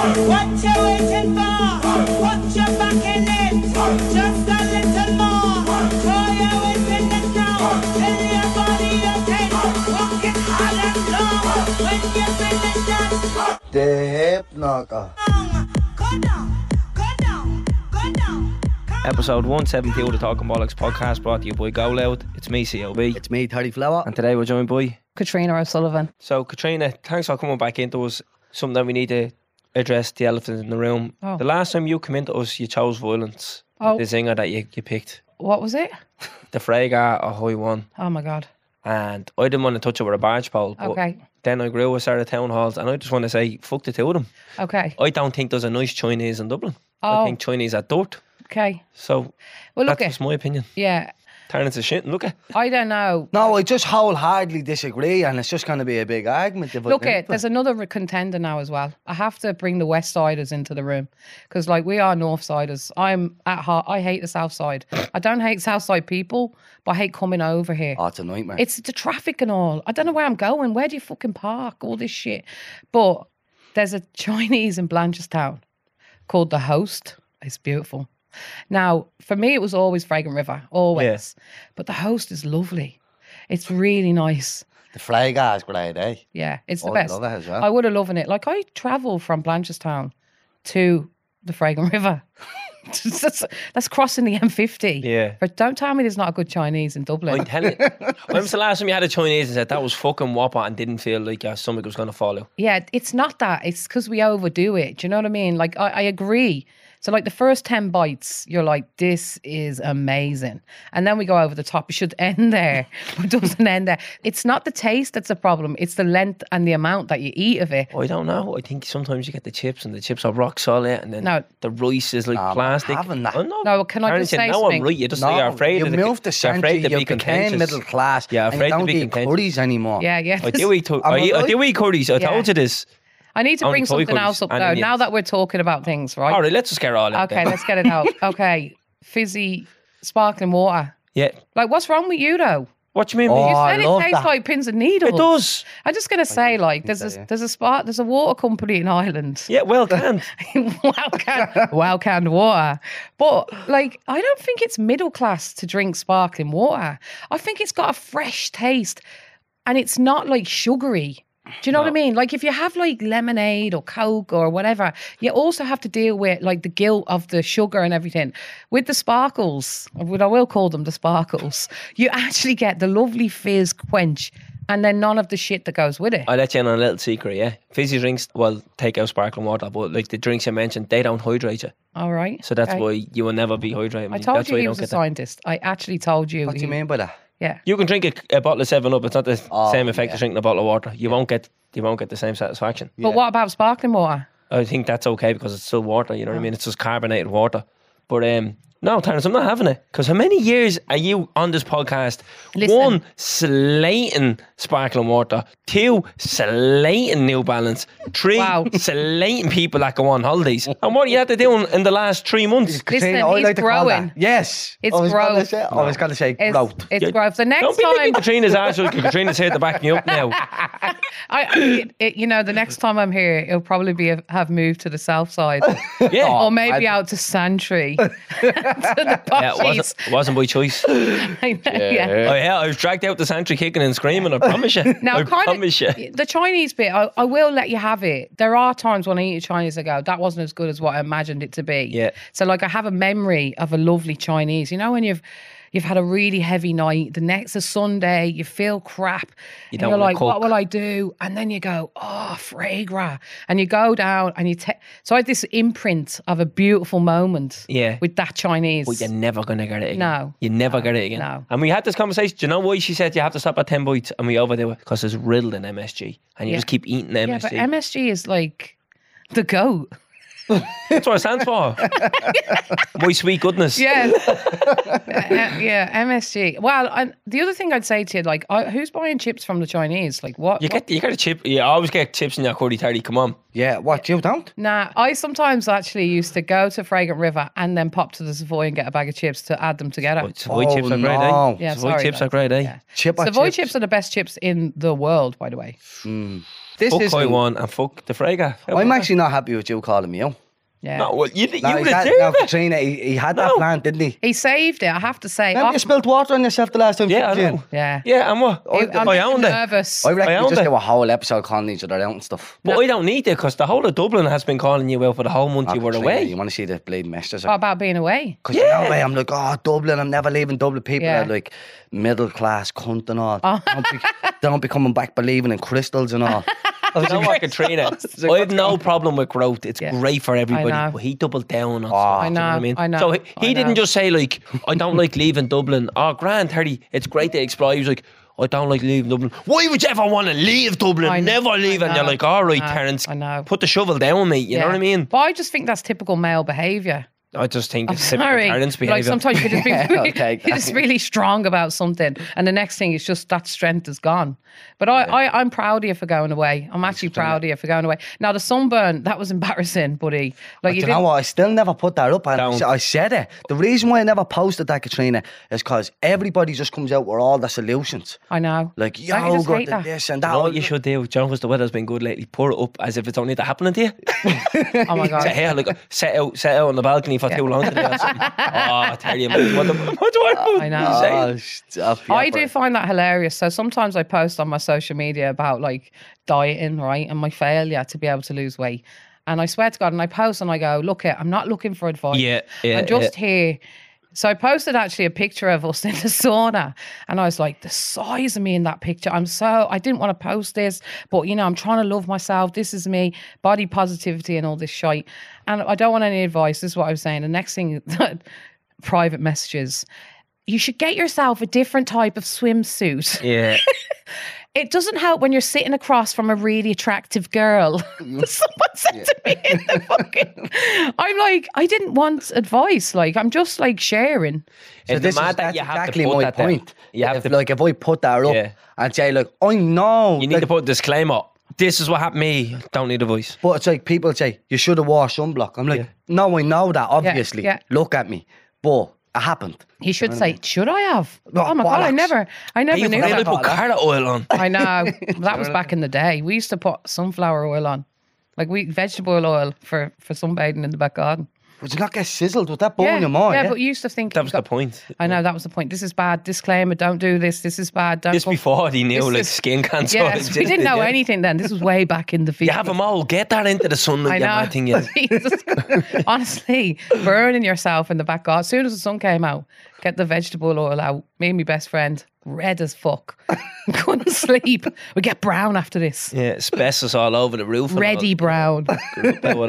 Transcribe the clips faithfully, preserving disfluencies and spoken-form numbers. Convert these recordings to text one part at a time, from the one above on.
What you waiting for? Put your back in it. Just a little more. Throw your weight in it now. Tell your body you're ten. Walk it hard and long. When you finish that, The hip knocker. go down, go down, go down. Episode one seventy of the Talking Bollocks podcast, brought to you by Go Loud. It's me, C L B. It's me, Terry Flower. And today we're joined by... Katrina O'Sullivan. So, Katrina, thanks for coming back into us. Something that we need to address, the elephant in the room. Oh. The last time you came into us, you chose violence. Oh. The zinger that you, you picked. What was it? The Frega Ahoy one. Oh my God. And I didn't want to touch it with a barge pole. But Okay. then I grew with Sarah Town Halls, and I just want to say, fuck the two of them. Okay. I don't think there's a nice Chinese in Dublin. Oh. I think Chinese are dirt. Okay. So, Well, look that's at just my opinion. yeah. Terrence is shit, and look at I don't know. No, I just wholeheartedly disagree, and it's just going to be a big argument. if I Look think at of there's it. another re- contender now as well. I have to bring the West Siders into the room because, like, we are North Siders. I'm at heart. I hate the South Side. I don't hate South Side people, but I hate coming over here. Oh, it's a nightmare. It's the traffic and all. I don't know where I'm going. Where do you fucking park? All this shit. But there's a Chinese in Blanchardstown called The Host. It's beautiful. Now, for me, it was always Fragrant River, always. But The Host is lovely. It's really nice. the Frega is great, eh? Yeah, it's the Oh, I best. love it as well. I would have loved it. Like, I travel from Blanchardstown to the Fragrant River. that's, that's crossing the M fifty. Yeah. But don't tell me there's not a good Chinese in Dublin. I tell you, when was the last time you had a Chinese and said that was fucking whopper and didn't feel like your stomach was going to fall out? Yeah, it's not that. It's because we overdo it. Do you know what I mean? Like, I, I agree. So, like, the first ten bites, you're like, this is amazing. And then we go over the top. It should end there, but it doesn't end there. It's not the taste that's the problem. It's the length and the amount that you eat of it. I don't know. I think sometimes you get the chips and the chips are rock solid and then No. the rice is like Nah, I'm not plastic. having that. Oh, no. No, can I Karen just said, say no, something? I'm right. You just No, you're afraid you of the, moved the you're century, afraid to you be became contentious. middle class, Yeah, and afraid you to don't be eat contentious. curries anymore. Yeah, yeah. I do eat, to- I'm I, eat, I right. do eat curries. I Yeah. told you this. I need to Only bring toy something curries else up and though. onions. Now that we're talking about things, right? All right, let's just get it all out Okay, there. let's get it out. Okay, fizzy sparkling water. Yeah. Like, what's wrong with you though? What do you mean? Oh, You I said it love tastes that. like pins and needles. It does. I'm just gonna say, like, there's that, a yeah. there's a spark, there's a water company in Ireland. Yeah, well canned. well canned, well canned water. But like, I don't think it's middle class to drink sparkling water. I think it's got a fresh taste, and it's not like sugary. Do you know what I mean? Like, if you have like lemonade or Coke or whatever, you also have to deal with like the guilt of the sugar and everything. With the sparkles, what I will call them the sparkles, you actually get the lovely fizz quench and then none of the shit that goes with it. I'll let you in on a little secret, yeah? Fizzy drinks, well, take out sparkling water, but like the drinks you mentioned, they don't hydrate you. All right. So that's okay. why you will never be hydrated. I told that's you why he you was don't a get that. scientist. I actually told you. What do he- you mean by that? Yeah. You can drink a, a bottle of seven up. It's not the Oh, same effect yeah. as drinking a bottle of water. You won't get you won't get the same satisfaction. But what about sparkling water? I think that's okay because it's still water. You know what I mean? It's just carbonated water. But um, no, Terence, I'm not having it. Because how many years are you on this podcast? Listen. One, slating sparkling water. Two, slating New Balance. Three, Wow. slating people that go on holidays. And what you had to do in, in the last three months? Katrina, Listen, I he's like to call growing. that. Yes. It's I was gonna growth. say, I was going to say It's, growth. it's Yeah. growth. The next Don't be time, licking Katrina's ass. Katrina's here to back me up now. I, it, it, you know, the next time I'm here, it'll probably be a, have moved to the south side, Yeah. or maybe I- out to Santry, to the Yeah, it wasn't, poshies. it wasn't by choice. I know, yeah. Oh yeah, I was dragged out the santry kicking and screaming. I promise you. Now, I kind promise you. of the Chinese bit, I, I will let you have it. There are times when I eat a Chinese, I go, that wasn't as good as what I imagined it to be. Yeah. So, like, I have a memory of a lovely Chinese. You know, when you've you've had a really heavy night, the next is Sunday, you feel crap, You and don't you're wanna like, what cook. will I do? And then you go, oh, Fragra, and you go down and you take. So I had this imprint of a beautiful moment. Yeah. With that Chinese. But you're never going to get it again. No. You never get it again. No. And we had this conversation. Do you know why she said you have to stop at ten bites and we overdo it? Because it's riddled in M S G. And you Yeah. just keep eating yeah, M S G. but M S G is like the goat. That's what it stands for. My sweet goodness. Yeah. Uh, yeah, M S G. Well, and the other thing I'd say to you, like, uh, who's buying chips from the Chinese? Like, what? You what- get you get a chip. You always get chips in your curry, Terry. Come on. Yeah, what, you don't? Nah, I sometimes actually used to go to Fragrant River and then pop to the Savoy and get a bag of chips to add them together. But Savoy Oh, chips are great, no. eh? Yeah, Savoy sorry, chips are lads. great, eh? Yeah. Chip or Savoy chips? chips are the best chips in the world, by the way. This Fuck is. Taiwan and fuck the Frega. How I'm about actually not happy with you calling me out. Yeah. that? No, well, you, you No, would he's have had, no, it. Katrina, he, he had that No. plan, didn't he? He saved it, I have to say. Remember Oh, you spilled water on yourself the last time? Yeah, I Jim? know. yeah. Yeah, and what? It- I'm I getting owned it. nervous. I reckon I we owned just it. do a whole episode calling each other out and stuff. But I don't need it because the whole of Dublin has been calling you out for the whole month Oh, you were Katrina, away. You want to see the bleeding messages? What about being away? Because you know, I'm like, oh, Dublin, I'm never leaving Dublin. People Yeah. are like middle class cunt and all. Oh. Don't, be, don't be coming back believing in crystals and all. You know what, Katrina? I have no problem with growth. It's Yeah. great for everybody. know. But he doubled down on stuff. I do you know what I mean? I know, So he, I he didn't know. just say like, I don't like leaving Dublin. Oh, grand, Terry. It's great to explore. He was like, I don't like leaving Dublin. Why would you ever want to leave Dublin? I know, Never leave. I And you're know, like, all right, I know, Terence, I know. put the shovel down, mate. You know what I mean? But I just think that's typical male behaviour. I just think I'm it's typical sorry. Terence behaviour. Like sometimes you could just be Yeah, I'll really, take you're that. just really strong about something, and the next thing is just that strength is gone. But I, I, I'm proud of you for going away. I'm actually proud of you for going away. Now the sunburn, that was embarrassing, buddy. Like But you you know didn't. what? I still never put that up. And Don't. I said it. The reason why I never posted that, Katrina, is because everybody just comes out with all the solutions. I know. Like Don't you just yogurt hate and that? this and You that. know what you should do, John, because the weather's been good lately. Pour it up as if it's only that happening to you. Oh my Say, god. hey, look, set out, set out on the balcony for too long today or something. Oh, I tell you, man, what, the, what do I, I know. You say? Oh, stop. I yeah, do but- find that hilarious. So sometimes I post on my social media about like dieting, right, and my failure to be able to lose weight. And I swear to God, and I post and I go, look, it, I'm not looking for advice. Yeah, yeah, I'm just yeah. here. So I posted actually a picture of us in the sauna, and I was like, the size of me in that picture. I'm so, I didn't want to post this, but you know, I'm trying to love myself. This is me, body positivity and all this shite. And I don't want any advice. This is what I was saying. The next thing, private messages. You should get yourself a different type of swimsuit. Yeah. It doesn't help when you're sitting across from a really attractive girl. Someone said to me in the fucking. I'm like, I didn't want advice. Like, I'm just like sharing. So It's this mad is, that that's you have exactly to put my that there. point. You have if, to- like if I put that up Yeah. and say like, I know, You need like, to put a disclaimer. This is what happened to me. Don't need a voice. but it's like people say you should have wore sunblock. I'm like, Yeah. no, I know that obviously. yeah. Look at me, but it happened. You should say, should I have? No, oh my God, I bollocks. never, I never You knew really that. put carrot oil on. I know. That was back in the day. We used to put sunflower oil on. Like we vegetable oil for, for sunbathing in the back garden. Would you not get sizzled with that bone yeah, in your mind? yeah, Yeah, but you used to think That you was got- the point. I know that was the point. This is bad. Disclaimer: don't do this. This is bad. Don't. This come- before he knew This like is- skin cancer. Yes, we existed, didn't know yeah. anything then. This was way back in the You future. have them all. Get that into the sunlight. I You know. mad thing is. Jesus Christ. Honestly, burning yourself in the back garden. As soon as the sun came out, get the vegetable oil out. Me and my best friend, red as fuck. Couldn't sleep. We get brown after this. Yeah, asbestos all over the roof. and Ready brown. all.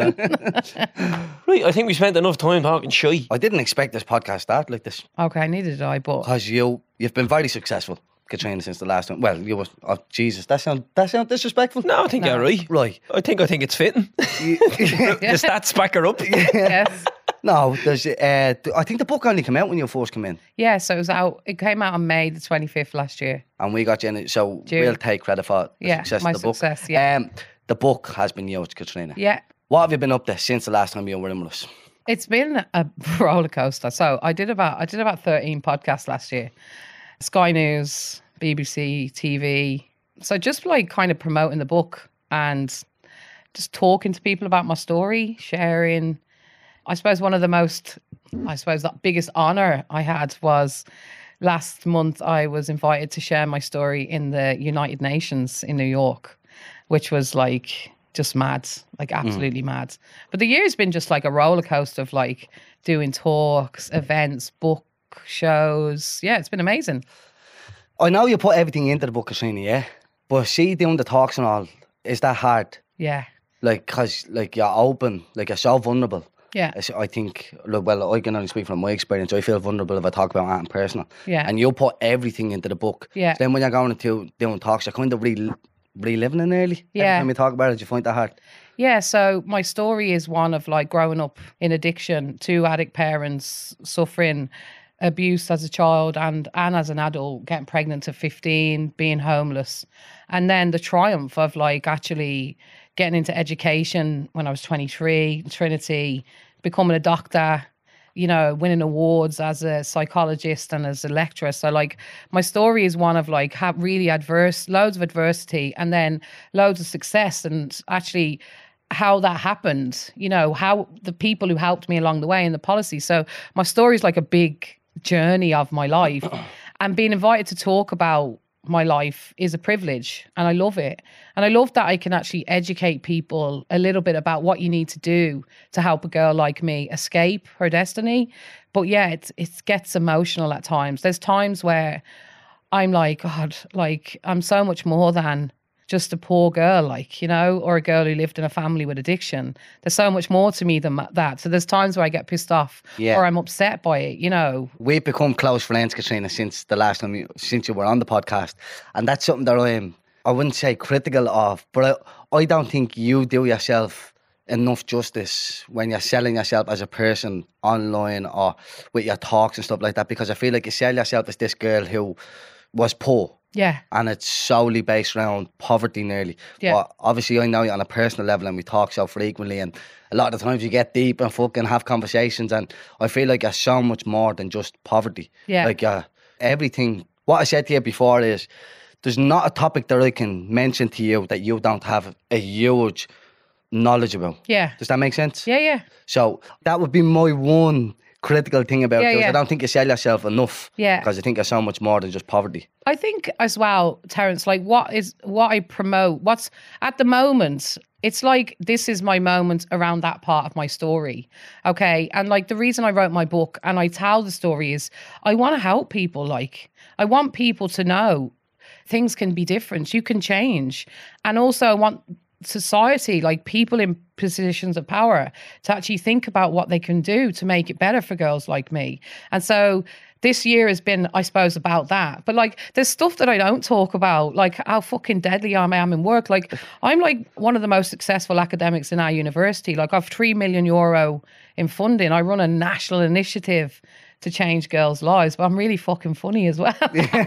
Right, I think we spent enough time talking shy. I didn't expect this podcast to start like this Okay, neither did I, but because you you've been very successful, Katrina, since the last one. Well, you were. Oh Jesus, that sound that sound disrespectful. No, I think No. you're right. Right. I think I think it's fitting. The stats back her up. yes. No, there's. Uh, th- I think the book only came out when you first came in, Yeah, so it was out. It came out on May the twenty-fifth last year. and we got you in it. So June. we'll take credit for the Yeah, success my of the book. success, yeah. Um, the book has been yours, Katrina. Yeah. What have you been up to since the last time you were in with us? It's been a roller coaster. So I did about I did about thirteen podcasts last year. Sky News, B B C, T V. So just like kind of promoting the book and just talking to people about my story, sharing. I suppose one of the most, I suppose the biggest honor I had was last month I was invited to share my story in the United Nations in New York, which was like just mad, like absolutely mad. But the year's been just like a roller coaster of like doing talks, events, book shows. Yeah, it's been amazing. I know you put everything into the book, Katrina, yeah? But see, doing the talks and all, is that hard? Yeah. Like, because like, you're open, like, you're so vulnerable. Yeah. It's- I think, look, well, I can only speak from my experience. I feel vulnerable if I talk about that in personal. Yeah. And you put everything into the book. Yeah. So then when you're going into doing talks, you're kind of re- reliving it nearly. Yeah. Every time you talk about it, you find that hard. Yeah, so my story is one of like growing up in addiction, two addict parents, suffering abuse as a child and and as an adult, getting pregnant at fifteen, being homeless, and then the triumph of like actually getting into education when I was twenty-three, Trinity, becoming a doctor, you know, winning awards as a psychologist and as a lecturer. So like my story is one of like have really adverse, loads of adversity and then loads of success, and actually how that happened, you know, how the people who helped me along the way and the policy. So my story is like a big journey of my life, and being invited to talk about my life is a privilege, and I love it. And I love that I can actually educate people a little bit about what you need to do to help a girl like me escape her destiny. But yeah, it, it gets emotional at times. There's times where I'm like, God, like I'm so much more than just a poor girl, like, you know, or a girl who lived in a family with addiction. There's so much more to me than that. So there's times where I get pissed off Yeah. or I'm upset by it, you know. We've become close friends, Katrina, since the last time you, since you were on the podcast, and that's something that I'm I wouldn't say critical of, but I, I don't think you do yourself enough justice when you're selling yourself as a person online or with your talks and stuff like that, because I feel like you sell yourself as this girl who was poor. Yeah. And it's solely based around poverty nearly. Yeah. But obviously I know you on a personal level and we talk so frequently, and a lot of the times you get deep and fucking have conversations, and I feel like you're so much more than just poverty. Yeah. Like uh, everything. What I said to you before is there's not a topic that I can mention to you that you don't have a huge knowledge about. Yeah. Does that make sense? Yeah, yeah. So that would be my one critical thing about Yeah, you. is yeah. I don't think you sell yourself enough. Yeah. Because I think you're so much more than just poverty. I think as well, Terence, like what is what I promote, what's at the moment, it's like this is my moment around that part of my story. Okay. And like the reason I wrote my book and I tell the story is I want to help people. Like I want people to know things can be different. You can change. And also I want society, like people in positions of power, to actually think about what they can do to make it better for girls like me. And so this year has been, I suppose, about that. But like, there's stuff that I don't talk about, like how fucking deadly I am in work. Like, I'm like one of the most successful academics in our university. Like, I've three million euro in funding. I run a national initiative to change girls' lives, but I'm really fucking funny as well.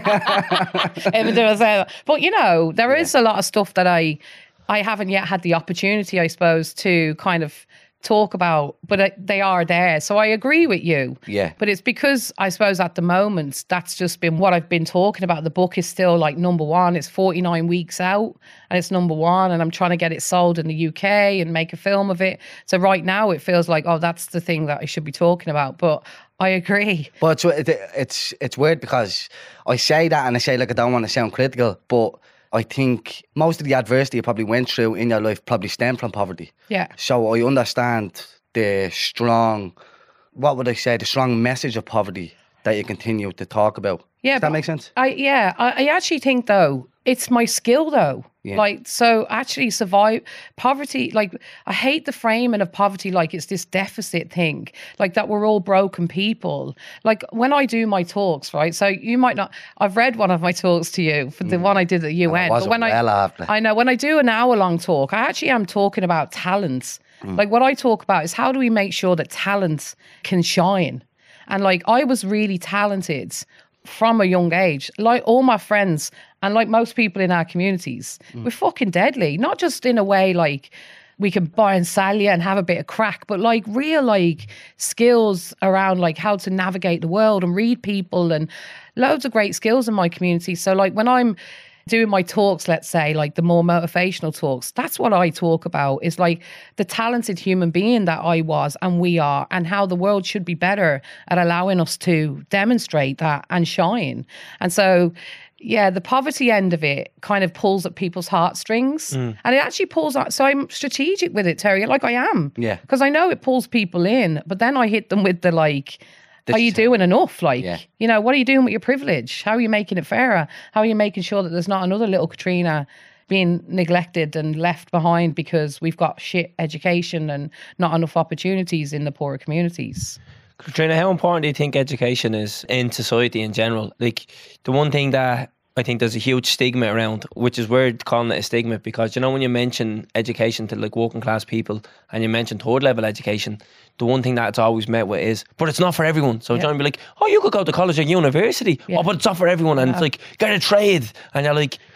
Even though I say that. But you know, there is a lot of stuff that I I haven't yet had the opportunity, I suppose, to kind of talk about, but uh, they are there. So I agree with you. Yeah. But it's because I suppose at the moment, that's just been what I've been talking about. The book is still like number one. It's forty-nine weeks out and it's number one, and I'm trying to get it sold in the U K and make a film of it. So right now it feels like, oh, that's the thing that I should be talking about. But I agree. But it's, it's, it's weird because I say that and I say like I don't want to sound critical, but I think most of the adversity you probably went through in your life probably stemmed from poverty. Yeah. So I understand the strong, what would I say, the strong message of poverty that you continue to talk about. Yeah, Does that but make sense? I yeah, I, I actually think though it's my skill though. Yeah. Like so, actually survive poverty. Like I hate the framing of poverty like it's this deficit thing, like that we're all broken people. Like when I do my talks, right? So you might not. I've read one of my talks to you for the one I did at the U N. it wasn't but when well I after. I know when I do an hour long talk, I actually am talking about talents. Like what I talk about is how do we make sure that talents can shine. And like I was really talented from a young age. Like all my friends and like most people in our communities, we're fucking deadly. Not just in a way like we can buy and sell you and have a bit of crack, but like real like skills around like how to navigate the world and read people and loads of great skills in my community. So like when I'm doing my talks, let's say, like the more motivational talks, that's what I talk about is like the talented human being that I was and we are, and how the world should be better at allowing us to demonstrate that and shine. And so, yeah, the poverty end of it kind of pulls at people's heartstrings and it actually pulls out. So I'm strategic with it, Terry, like I am. Yeah. Because I know it pulls people in, but then I hit them with the like, This are you is- doing enough? Like, Yeah. you know, what are you doing with your privilege? How are you making it fairer? How are you making sure that there's not another little Katrina being neglected and left behind because we've got shit education and not enough opportunities in the poorer communities? Katrina, how important do you think education is in society in general? Like, the one thing that I think there's a huge stigma around, which is weird calling it a stigma, because, you know, when you mention education to like working class people and you mention third level education, the one thing that it's always met with is, but it's not for everyone. So Yeah. John be like, oh, you could go to college or university. Yeah. Oh, but it's not for everyone. And it's like, get a trade. And you're like,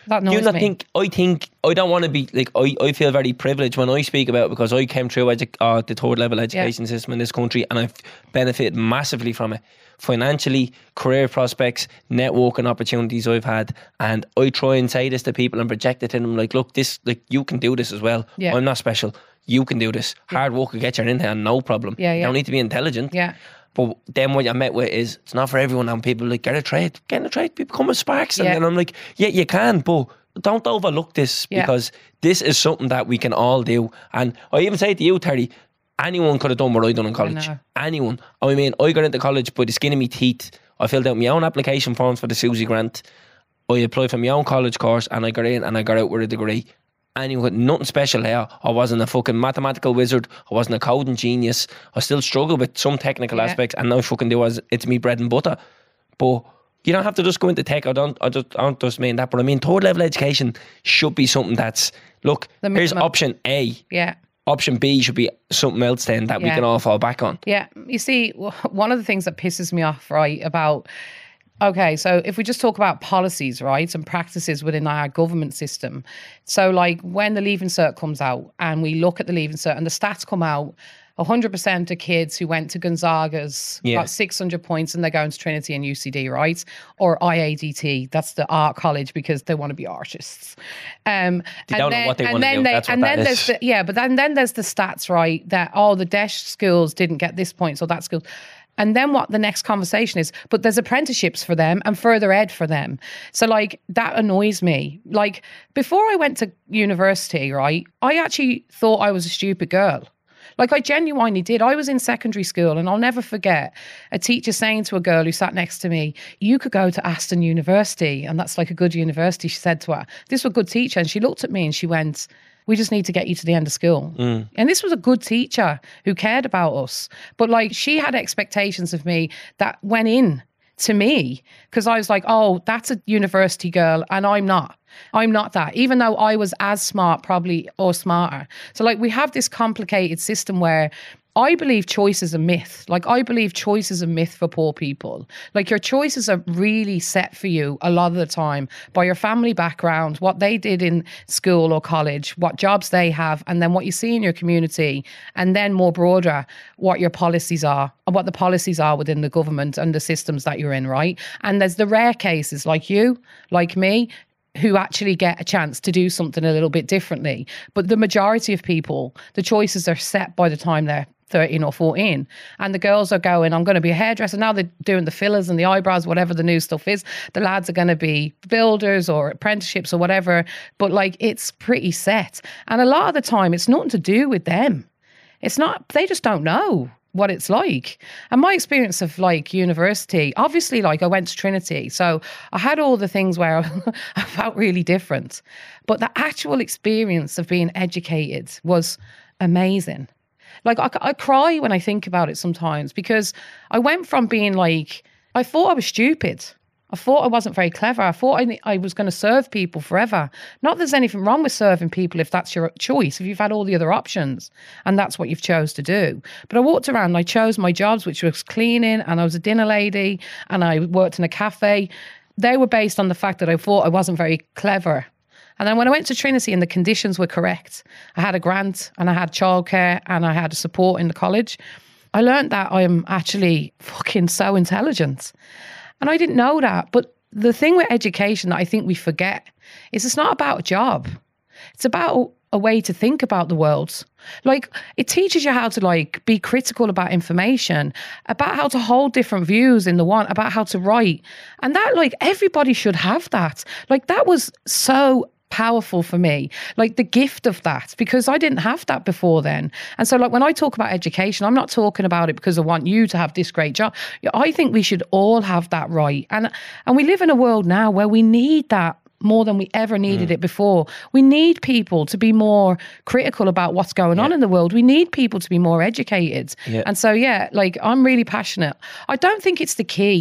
That Do you annoys not me. think? I think I don't want to be like. I, I feel very privileged when I speak about it because I came through edu- uh, the third level education system in this country, and I've benefited massively from it. Financially, career prospects, networking opportunities I've had, and I try and say this to people and project it to them like, look, this like you can do this as well. Yeah. I'm not special. You can do this. Hard work will get you in there, no problem. Yeah, You yeah. don't need to be intelligent. Yeah. But then what I met with is it's not for everyone, and people like get a trade, get a trade, become a Sparks, and Yeah. then I'm like, yeah, you can, but don't overlook this Yeah. because this is something that we can all do. And I even say to you, Terry, anyone could have done what I done in college. know. Anyone. I mean, I got into college by the skin of my teeth. I filled out my own application forms for the Susie Grant. I applied for my own college course, and I got in and I got out with a degree. Anyone, nothing special here. I wasn't a fucking mathematical wizard. I wasn't a coding genius. I still struggle with some technical Yeah. aspects, and now fucking do as it's me bread and butter. But you don't have to just go into tech. I don't. I just. I don't just mean that. But I mean, third level education should be something that's look. The Here's minimum. option A. Yeah. Option B should be something else then that we Yeah. can all fall back on. Yeah. You see, w- one of the things that pisses me off, right, about, okay, so if we just talk about policies, right, and practices within our government system. So, like, when the Leaving Cert comes out and we look at the Leaving Cert and the stats come out, one hundred percent of kids who went to Gonzaga's Yeah. got six hundred points and they're going to Trinity and U C D, right? Or I A D T, that's the art college because they want to be artists. Um, They and don't know then, what they and wanna then do, they- that's what and that then is. there's the, yeah, but then, then there's the stats, right? That, oh, the Desh schools didn't get this point, so that school. And then what the next conversation is, but there's apprenticeships for them and further ed for them. So, like, that annoys me. Like, before I went to university, right, I actually thought I was a stupid girl. Like, I genuinely did. I was in secondary school, and I'll never forget a teacher saying to a girl who sat next to me, you could go to Aston University, and that's like a good university, she said to her. This was a good teacher. And she looked at me and she went, we just need to get you to the end of school. Mm. And this was a good teacher who cared about us. But, like, she had expectations of me that went in to me because I was like, oh, that's a university girl and I'm not. I'm not that, even though I was as smart probably or smarter. So, like, we have this complicated system where I believe choice is a myth. Like, I believe choice is a myth for poor people. Like, your choices are really set for you a lot of the time by your family background, what they did in school or college, what jobs they have, and then what you see in your community, and then more broader, what your policies are and what the policies are within the government and the systems that you're in, right? And there's the rare cases like you, like me, who actually get a chance to do something a little bit differently. But the majority of people, the choices are set by the time they're thirteen or fourteen. And the girls are going, I'm going to be a hairdresser. Now they're doing the fillers and the eyebrows, whatever the new stuff is. The lads are going to be builders or apprenticeships or whatever. But, like, it's pretty set. And a lot of the time, it's nothing to do with them. It's not, they just don't know what it's like. And my experience of, like, university, obviously, like, I went to Trinity, so I had all the things where I felt really different, but the actual experience of being educated was amazing. Like, I, I cry when I think about it sometimes because I went from being like, I thought I was stupid. I thought I wasn't very clever. I thought I, I was going to serve people forever. Not that there's anything wrong with serving people if that's your choice, if you've had all the other options and that's what you've chose to do. But I walked around and I chose my jobs, which was cleaning, and I was a dinner lady, and I worked in a cafe. They were based on the fact that I thought I wasn't very clever. And then when I went to Trinity and the conditions were correct, I had a grant and I had childcare and I had support in the college, I learned that I am actually fucking so intelligent. And I didn't know that. But the thing with education that I think we forget is it's not about a job. It's about a way to think about the world. Like, it teaches you how to, like, be critical about information, about how to hold different views in the one, about how to write. And that, like, everybody should have that. Like, that was so powerful for me, like the gift of that, because I didn't have that before then. And so, like, when I talk about education, I'm not talking about it because I want you to have this great job. I think we should all have that right. And and we live in a world now where we need that more than we ever needed mm. it before. We need people to be more critical about what's going yeah. on in the world. We need people to be more educated. Yeah. And so, yeah, like, I'm really passionate. I don't think it's the key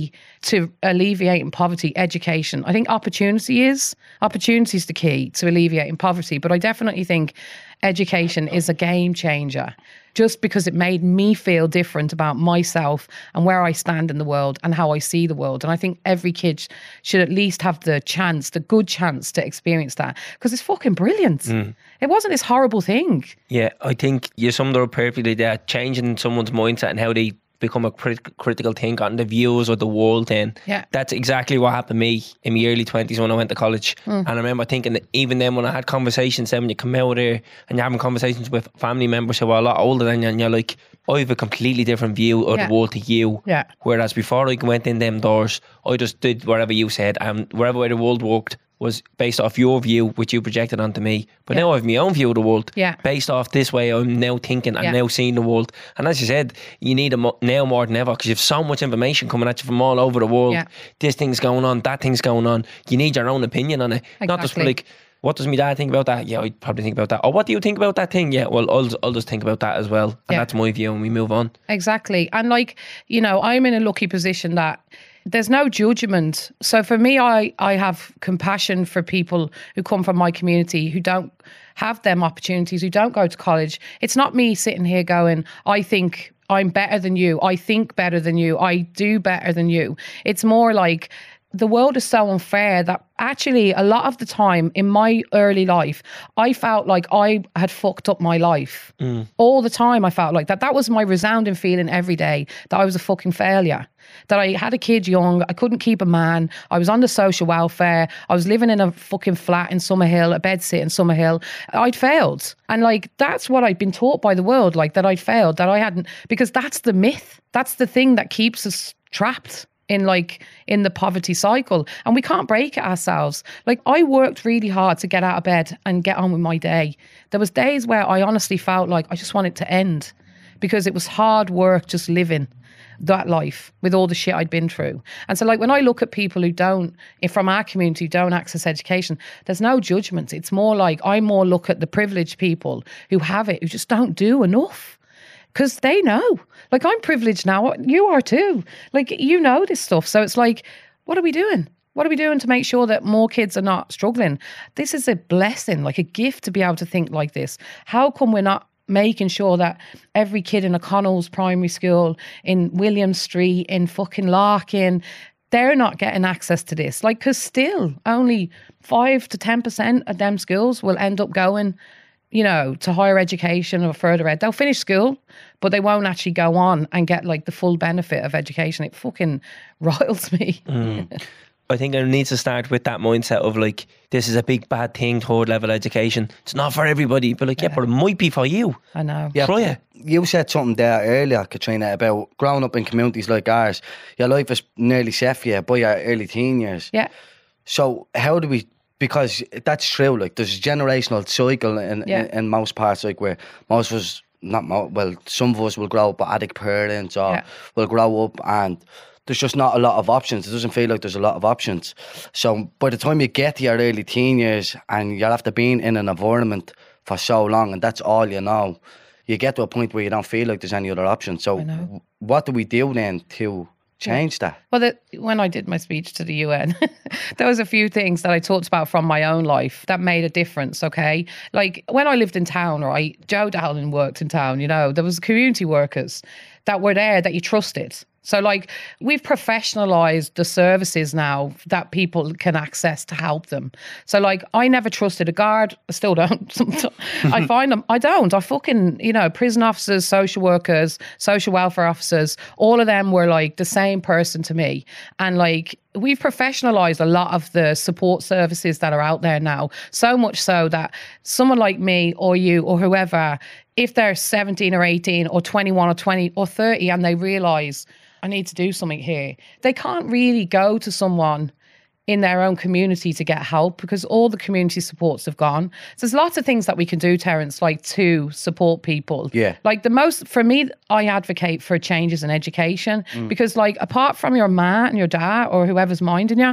to alleviating poverty, education. I think opportunity is. Opportunity is the key to alleviating poverty. But I definitely think education is a game changer just because it made me feel different about myself and where I stand in the world and how I see the world. And I think every kid should at least have the chance, the good chance to experience that because it's fucking brilliant. Mm. It wasn't this horrible thing. Yeah, I think you summed it up perfectly there. Changing someone's mindset and how they become a crit- critical thinker on the views of the world then. Yeah. That's exactly what happened to me in my early twenties when I went to college. Mm. And I remember thinking that even then when I had conversations then when you come out there and you're having conversations with family members who are a lot older than you and you're like, I have a completely different view of yeah. the world to you. Yeah. Whereas before I went in them doors, I just did whatever you said and wherever way the world worked was based off your view, which you projected onto me. But yeah. now I have my own view of the world. Yeah. Based off this way I'm now thinking and yeah. now seeing the world. And as you said, you need it mo- now more than ever because you have so much information coming at you from all over the world. Yeah. This thing's going on, that thing's going on. You need your own opinion on it. Exactly. Not just like, what does my dad think about that? Yeah, I'd probably think about that. Or what do you think about that thing? Yeah, well, I'll, I'll just think about that as well. And yeah. that's my view and we move on. Exactly. And like, you know, I'm in a lucky position that there's no judgment. So for me, I, I have compassion for people who come from my community who don't have them opportunities, who don't go to college. It's not me sitting here going, I think I'm better than you. I think better than you. I do better than you. It's more like the world is so unfair that actually a lot of the time in my early life, I felt like I had fucked up my life. Mm. All the time I felt like that. That was my resounding feeling every day, that I was a fucking failure. That I had a kid young, I couldn't keep a man, I was on the social welfare, I was living in a fucking flat in Summerhill, a bedsit in Summerhill. I'd failed. And like, that's what I'd been taught by the world, like that I'd failed, that I hadn't, because that's the myth. That's the thing that keeps us trapped in like in the poverty cycle, and we can't break it ourselves. Like I worked really hard to get out of bed and get on with my day. There was days where I honestly felt like I just wanted to end because it was hard work just living that life with all the shit I'd been through. And so like when I look at people who don't, if from our community who don't access education, there's no judgment. It's more like I more look at the privileged people who have it, who just don't do enough. Because they know. Like, I'm privileged now. You are too. Like, you know this stuff. So it's like, what are we doing? What are we doing to make sure that more kids are not struggling? This is a blessing, like a gift to be able to think like this. How come we're not making sure that every kid in O'Connell's primary school, in William Street, in fucking Larkin, they're not getting access to this? Like, because still only five to ten percent of them schools will end up going, you know, to higher education or further ed. They'll finish school, but they won't actually go on and get like the full benefit of education. It fucking riles me. Mm. I think it needs to start with that mindset of like, this is a big bad thing, third level education. It's not for everybody, but like, yeah, yeah but it might be for you. I know. Yeah, try it. You said something there earlier, Katrina, about growing up in communities like ours. Your life is nearly set for you by your early teen years. Yeah. So how do we, because that's true, like there's a generational cycle in, yeah. in, in most parts, like where most of us, not mo- well, some of us will grow up with addict parents or yeah. will grow up and there's just not a lot of options. It doesn't feel like there's a lot of options. So by the time you get to your early teen years and you're after being in an environment for so long and that's all you know, you get to a point where you don't feel like there's any other option. So what do we do then to change that? Well, the, when I did my speech to the U N, there was a few things that I talked about from my own life that made a difference, okay? Like, when I lived in town, right, Joe Dowling worked in town, you know, there was community workers that were there that you trusted. So, like, we've professionalised the services now that people can access to help them. So, like, I never trusted a guard. I still don't. I find them. I don't. I fucking, you know, prison officers, social workers, social welfare officers, all of them were, like, the same person to me. And, like, we've professionalised a lot of the support services that are out there now. So much so that someone like me or you or whoever, if they're seventeen or eighteen or twenty-one or twenty or thirty and they realise, I need to do something here, they can't really go to someone in their own community to get help because all the community supports have gone. So there's lots of things that we can do, Terence, like to support people. Yeah. Like the most, for me, I advocate for changes in education mm. because like apart from your ma and your dad or whoever's minding you,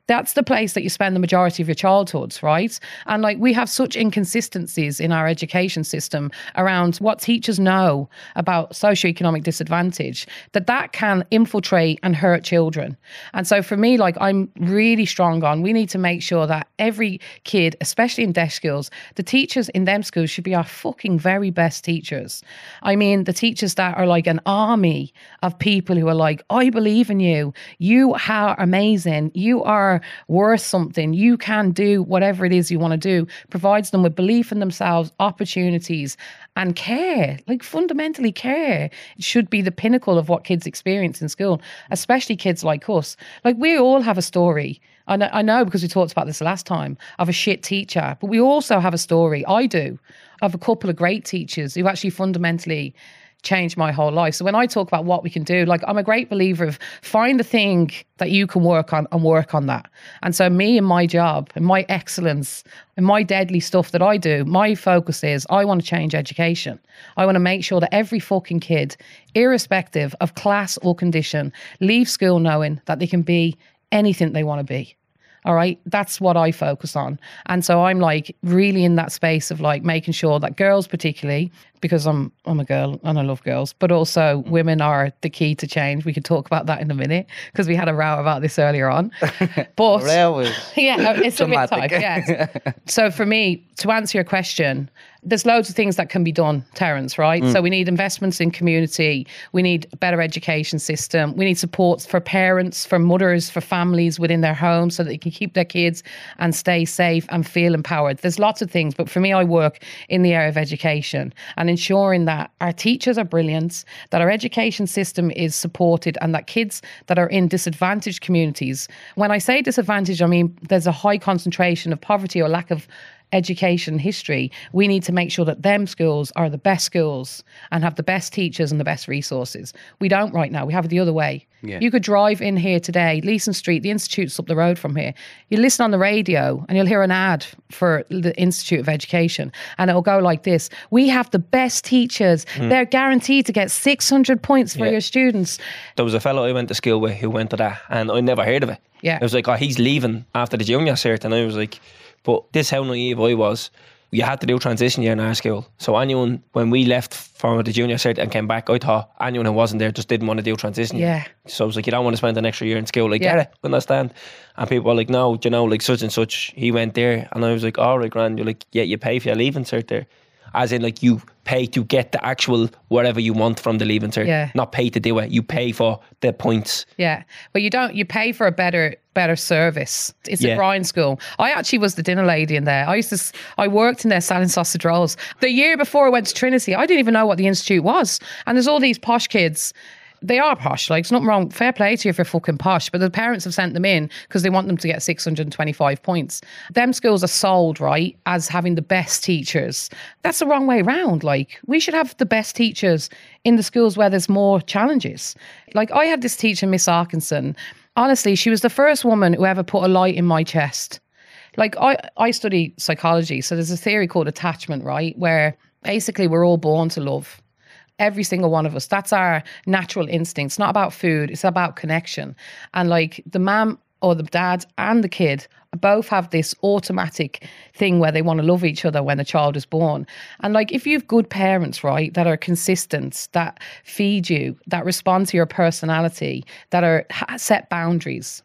that's the place that you spend the majority of your childhoods, right? And like we have such inconsistencies in our education system around what teachers know about socioeconomic disadvantage that that can infiltrate and hurt children. And so for me, like I'm really strong on, we need to make sure that every kid, especially in deaf schools, the teachers in them schools should be our fucking very best teachers. I mean, the teachers that are like an army of people who are like, I believe in you. You are amazing. You are worth something. You can do whatever it is you want to do. Provides them with belief in themselves, opportunities, and care. Like fundamentally care. It should be the pinnacle of what kids experience in school, especially kids like us. Like we all have a story. I know, I know because we talked about this last time, of a shit teacher, but we also have a story, I do, of a couple of great teachers who actually fundamentally changed my whole life. So when I talk about what we can do, like I'm a great believer of find the thing that you can work on and work on that. And so me and my job and my excellence and my deadly stuff that I do, my focus is I want to change education. I want to make sure that every fucking kid, irrespective of class or condition, leave school knowing that they can be anything they want to be. All right. That's what I focus on. And so I'm like really in that space of like making sure that girls particularly, because I'm I'm a girl and I love girls, but also women are the key to change. We could talk about that in a minute because we had a row about this earlier on. But Row was yeah, it's a bit dramatic. tight. Yeah. So for me, to answer your question, there's loads of things that can be done, Terence, right? Mm. So we need investments in community. We need a better education system. We need supports for parents, for mothers, for families within their homes so that they can keep their kids and stay safe and feel empowered. There's lots of things, but for me, I work in the area of education and ensuring that our teachers are brilliant, that our education system is supported, and that kids that are in disadvantaged communities, when I say disadvantaged, I mean there's a high concentration of poverty or lack of education history. We need to make sure that them schools are the best schools and have the best teachers and the best resources. We don't right now. We have it the other way. Yeah. You could drive in here today, Leeson Street, the Institute's up the road from here. You listen on the radio and you'll hear an ad for the Institute of Education and it'll go like this. We have the best teachers. Mm. They're guaranteed to get six hundred points for yeah. your students. There was a fellow I went to school with who went to that and I never heard of it. Yeah. It was like, oh, he's leaving after the junior cert, and I was like, but this how naive I was. You had to do transition year in our school. So anyone, when we left from the junior cert and came back, I thought anyone who wasn't there just didn't want to do transition year. Yeah. So I was like, you don't want to spend an extra year in school. Like, yeah. get it, understand? And people were like, no, you know, like such and such, he went there. And I was like, all right, grand. You're like, yeah, you pay for your leaving cert there. As in, like, you pay to get the actual whatever you want from the leaving cert. Yeah. Not pay to do it. You pay for the points. Yeah. But you don't, you pay for a better better service. It's Yeah. a grind school. I actually was the dinner lady in there. I used to, s- I worked in there selling sausage rolls. The year before I went to Trinity, I didn't even know what the Institute was. And there's all these posh kids. They are posh, like, there's nothing wrong. Fair play to you if you're fucking posh, but the parents have sent them in because they want them to get six hundred twenty-five points. Them schools are sold, right, as having the best teachers. That's the wrong way round. Like, we should have the best teachers in the schools where there's more challenges. Like, I had this teacher, Miss Arkinson. Honestly, she was the first woman who ever put a light in my chest. Like, I, I study psychology, so there's a theory called attachment, right, where basically we're all born to love. Every single one of us. That's our natural instinct. It's not about food. It's about connection. And like the mom or the dad and the kid both have this automatic thing where they want to love each other when a child is born. And like if you have good parents, right, that are consistent, that feed you, that respond to your personality, that are set boundaries,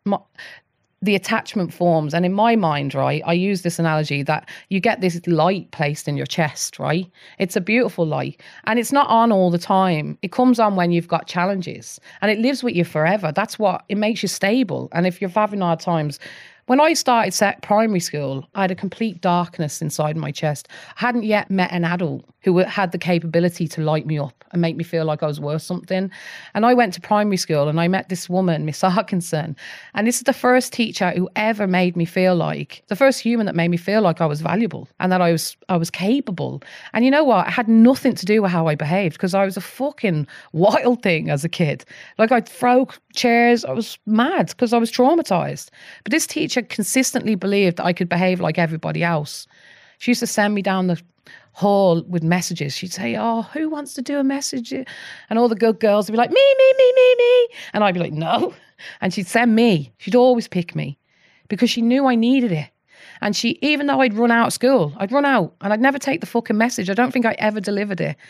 the attachment forms. And in my mind, right, I use this analogy that you get this light placed in your chest, right? It's a beautiful light and it's not on all the time. It comes on when you've got challenges and it lives with you forever. That's what, it makes you stable. And if you're having hard times, when I started set primary school, I had a complete darkness inside my chest. I hadn't yet met an adult who had the capability to light me up and make me feel like I was worth something. And I went to primary school and I met this woman, Miss Arkinson. And this is the first teacher who ever made me feel like, the first human that made me feel like I was valuable and that I was I was capable. And you know what? It had nothing to do with how I behaved because I was a fucking wild thing as a kid. Like I'd throw chairs. I was mad because I was traumatized. But this teacher consistently believed that I could behave like everybody else. She used to send me down the hall with messages. She'd say, oh, who wants to do a message? And all the good girls would be like, me, me, me, me, me. And I'd be like, no. And she'd send me. She'd always pick me because she knew I needed it. And she, even though I'd run out of school, I'd run out and I'd never take the fucking message. I don't think I ever delivered it.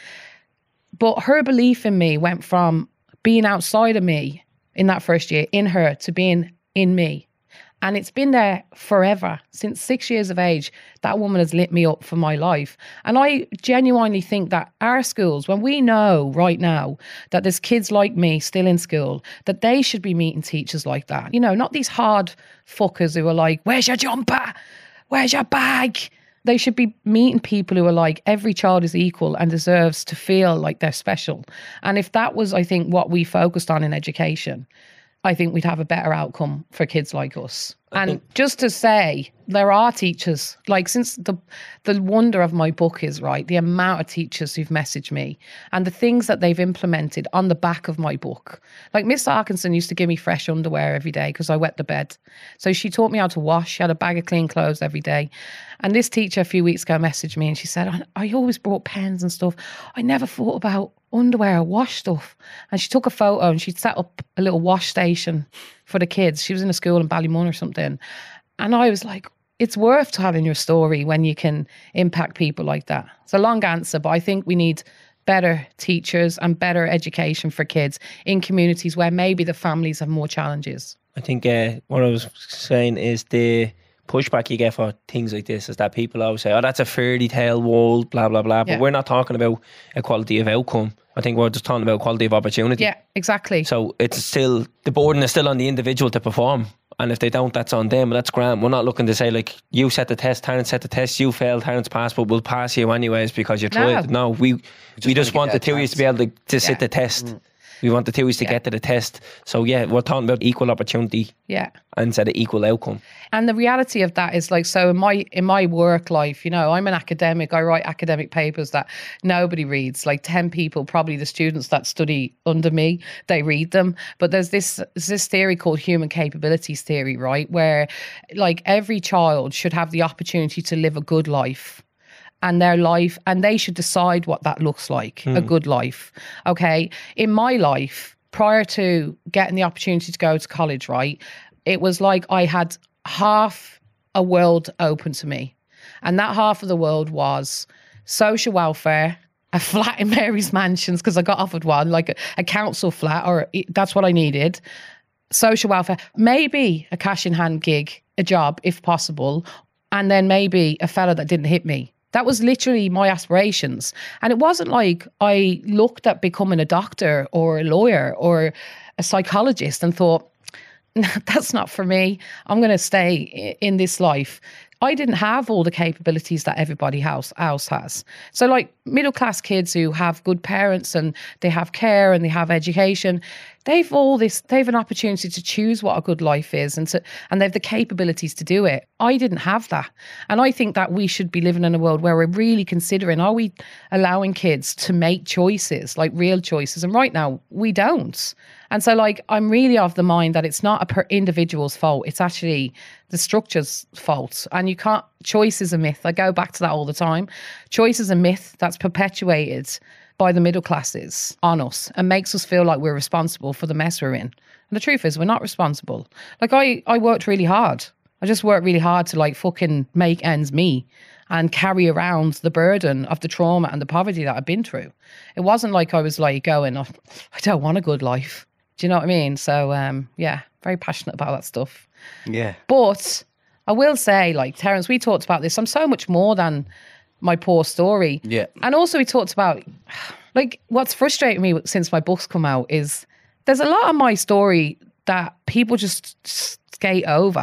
But her belief in me went from being outside of me in that first year, in her, to being in me. And it's been there forever. Since six years of age, that woman has lit me up for my life. And I genuinely think that our schools, when we know right now that there's kids like me still in school, that they should be meeting teachers like that. You know, not these hard fuckers who are like, where's your jumper? Where's your bag? They should be meeting people who are like, every child is equal and deserves to feel like they're special. And if that was, I think, what we focused on in education, I think we'd have a better outcome for kids like us. And just to say, there are teachers, like since the the wonder of my book is, right, the amount of teachers who've messaged me and the things that they've implemented on the back of my book. Like Miss Arkinson used to give me fresh underwear every day because I wet the bed. So she taught me how to wash. She had a bag of clean clothes every day. And this teacher a few weeks ago messaged me and she said, I, I always brought pens and stuff. I never thought about underwear or wash stuff. And she took a photo and she'd set up a little wash station for the kids. She was in a school in Ballymun or something. And I was like, it's worth telling your story when you can impact people like that. It's a long answer, but I think we need better teachers and better education for kids in communities where maybe the families have more challenges. I think uh, what I was saying is the pushback you get for things like this is that people always say, oh, that's a fairy tale world, blah, blah, blah. But Yeah. we're not talking about equality of outcome. I think we're just talking about quality of opportunity. Yeah, exactly. So it's still, the burden is still on the individual to perform. And if they don't, that's on them. That's grand. We're not looking to say, like, you set the test, Terence set the test, you failed, Terence passed, but we'll pass you anyways because you tried. No, we we just, just want wanna the get that two of you to be able to, to Yeah. sit the test. We want the two of you to Yeah. get to the test. So yeah, we're talking about equal opportunity Yeah. instead of equal outcome. And the reality of that is like, so in my in my work life, you know, I'm an academic. I write academic papers that nobody reads. Like ten people, probably the students that study under me, they read them. But there's this there's this theory called human capabilities theory, right? Where like every child should have the opportunity to live a good life. And their life, and they should decide what that looks like, a good life. Okay. In my life, prior to getting the opportunity to go to college, right, it was like I had half a world open to me. And that half of the world was social welfare, a flat in Mary's Mansions, because I got offered one, like a, a council flat, or it, that's what I needed. Social welfare, maybe a cash in hand gig, a job, if possible, and then maybe a fella that didn't hit me. That was literally my aspirations. And it wasn't like I looked at becoming a doctor or a lawyer or a psychologist and thought, no, that's not for me. I'm going to stay in this life. I didn't have all the capabilities that everybody else, else has. So like middle class kids who have good parents and they have care and they have education, they've all this, they have an opportunity to choose what a good life is and to, and they have the capabilities to do it. I didn't have that. And I think that we should be living in a world where we're really considering, are we allowing kids to make choices, like real choices? And right now we don't. And so like, I'm really of the mind that it's not a per individual's fault. It's actually the structure's fault. And you can't, choice is a myth. I go back to that all the time. Choice is a myth that's perpetuated by the middle classes on us and makes us feel like we're responsible for the mess we're in. And the truth is we're not responsible. Like I, I worked really hard. I just worked really hard to like fucking make ends meet and carry around the burden of the trauma and the poverty that I've been through. It wasn't like I was like going, oh, I don't want a good life. Do you know what I mean? So, um, yeah, very passionate about that stuff. Yeah. But I will say, like, Terence, we talked about this. I'm so much more than my poor story. Yeah. And also we talked about, like, what's frustrating me since my book's come out is there's a lot of my story that people just skate over.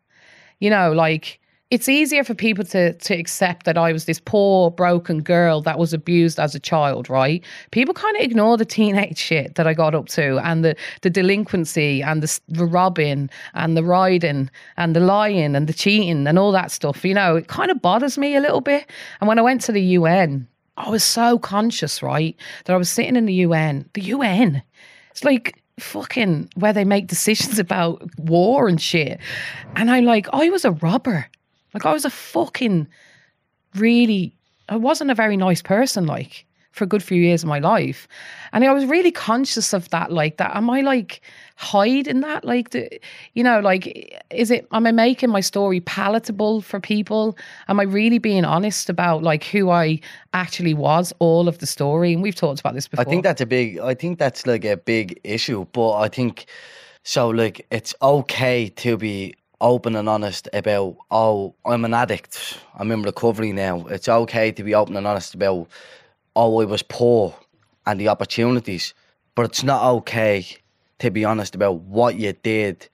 You know, like, it's easier for people to to accept that I was this poor, broken girl that was abused as a child, right? People kind of ignore the teenage shit that I got up to and the, the delinquency and the, the robbing and the riding and the lying and the cheating and all that stuff. You know, it kind of bothers me a little bit. And when I went to the U N, I was so conscious, right, that I was sitting in the U N. The U N, it's like fucking where they make decisions about war and shit. And I'm like, I was a robber. Like I was a fucking really, I wasn't a very nice person, like for a good few years of my life. And I was really conscious of that, like that. Am I like hiding that? Like, the, you know, like, is it, am I making my story palatable for people? Am I really being honest about like who I actually was, all of the story? And we've talked about this before. I think that's a big, I think that's like a big issue, but I think, so like, it's okay to be open and honest about, oh, I'm an addict, I'm in recovery now. It's okay to be open and honest about, oh, I was poor and the opportunities, but it's not okay to be honest about what you did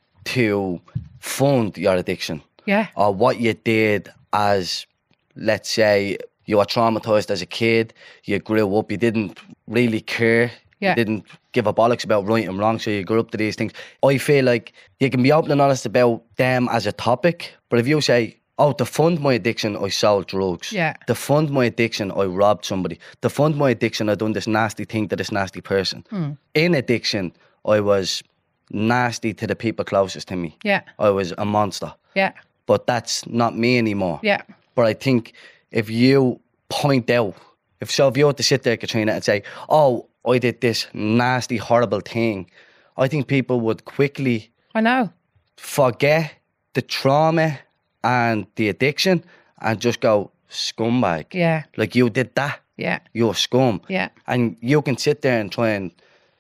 to fund your addiction. Yeah. Or what you did as, let's say, you were traumatized as a kid, you grew up, you didn't really care. Yeah. You didn't give a bollocks about right and wrong, so you grew up to these things. I feel like you can be open and honest about them as a topic, but if you say, oh, to fund my addiction, I sold drugs. Yeah. To fund my addiction, I robbed somebody. To fund my addiction, I done this nasty thing to this nasty person. Hmm. In addiction, I was nasty to the people closest to me. Yeah. I was a monster. Yeah. But that's not me anymore. Yeah. But I think if you point out, if so, if you were to sit there, Katrina, and say, oh, I did this nasty, horrible thing, I think people would quickly I know. forget the trauma and the addiction and just go, scumbag. Yeah. Like, you did that. Yeah. You're scum. Yeah. And you can sit there and try and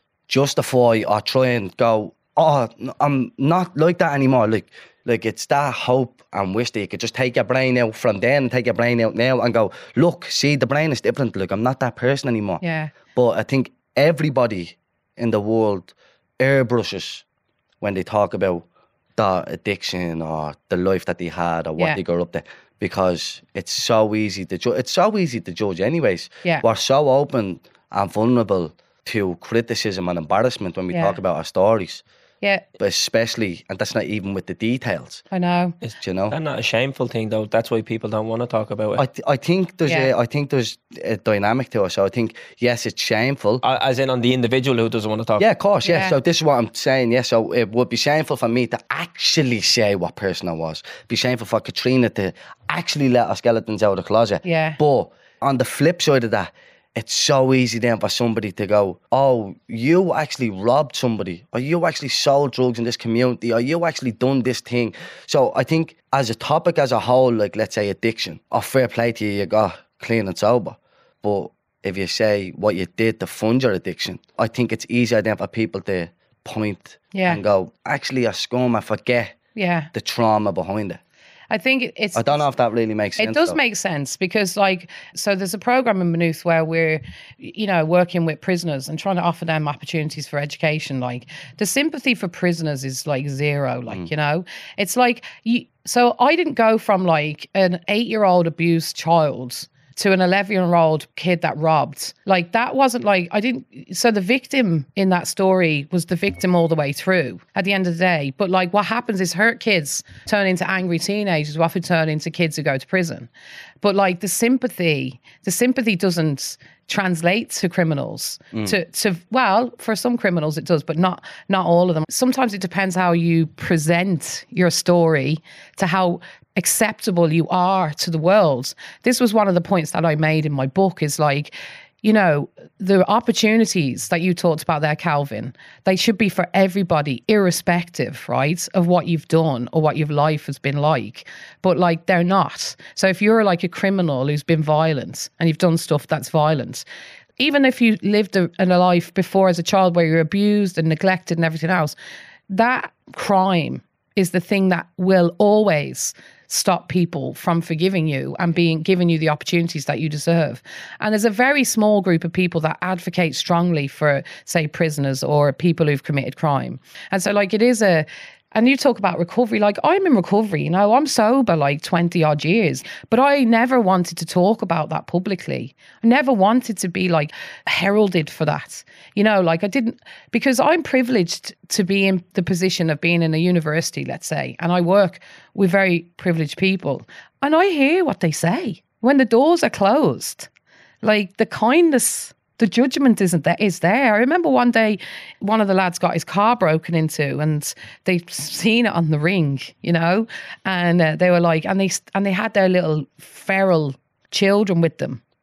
justify or try and go, oh, n- I'm not like that anymore. Like, like it's that hope and wish that you could just take your brain out from then and take your brain out now and go, look, see, the brain is different. Like, I'm not that person anymore. Yeah. But I think everybody in the world airbrushes when they talk about the addiction or the life that they had or what Yeah. they grew up to, because it's so easy to judge. It's so easy to judge anyways. Yeah. We're so open and vulnerable to criticism and embarrassment when we Yeah. talk about our stories, Yeah. but especially, and that's not even with the details, I know. Is you know. that not a shameful thing though? That's why people don't want to talk about it. I th- I think there's Yeah. a I think there's a dynamic to it. So I think yes, it's shameful. Uh, As in on the individual who doesn't want to talk. Yeah, of course, yeah. Yeah. So this is what I'm saying, yeah. So it would be shameful for me to actually say what person I was. Be shameful for Katrina to actually let her skeletons out of the closet. Yeah. But on the flip side of that, it's so easy then for somebody to go, oh, you actually robbed somebody, or you actually sold drugs in this community, or you actually done this thing. So I think as a topic as a whole, like let's say addiction, or fair play to you, you got clean and sober. But if you say what you did to fund your addiction, I think it's easier then for people to point Yeah. and go, actually, you're scum, and forget Yeah. the trauma behind it. I think it- it's I don't know if that really makes sense. It does though. make sense because, like, so there's a program in Maynooth where we're, you know, working with prisoners and trying to offer them opportunities for education. Like, the sympathy for prisoners is like zero. Like, Mm. you know, it's like you. So I didn't go from like an eight-year-old abused child to an eleven-year-old kid that robbed. Like, that wasn't like, I didn't, so the victim in that story was the victim all the way through at the end of the day. But like, what happens is hurt kids turn into angry teenagers who often turn into kids who go to prison. But like the sympathy, the sympathy doesn't translate to criminals. To, to well, for some criminals it does, but not not all of them. Sometimes it depends how you present your story to how acceptable you are to the world. This was one of the points that I made in my book is like, you know, the opportunities that you talked about there, Calvin, they should be for everybody, irrespective, right, of what you've done or what your life has been like. But like, they're not. So if you're like a criminal who's been violent and you've done stuff that's violent, even if you lived a, in a life before as a child where you're abused and neglected and everything else, that crime is the thing that will always stop people from forgiving you and being giving you the opportunities that you deserve. And there's a very small group of people that advocate strongly for, say, prisoners or people who've committed crime. And so like it is a, and you talk about recovery, like I'm in recovery, you know, I'm sober like twenty odd years, but I never wanted to talk about that publicly. I never wanted to be like heralded for that. You know, like I didn't, because I'm privileged to be in the position of being in a university, let's say, and I work with very privileged people. And I hear what they say when the doors are closed. Like the kindness, the judgment isn't there, is there. I remember one day one of the lads got his car broken into and they'd seen it on the ring, you know, and uh, they were like, and they and they had their little feral children with them.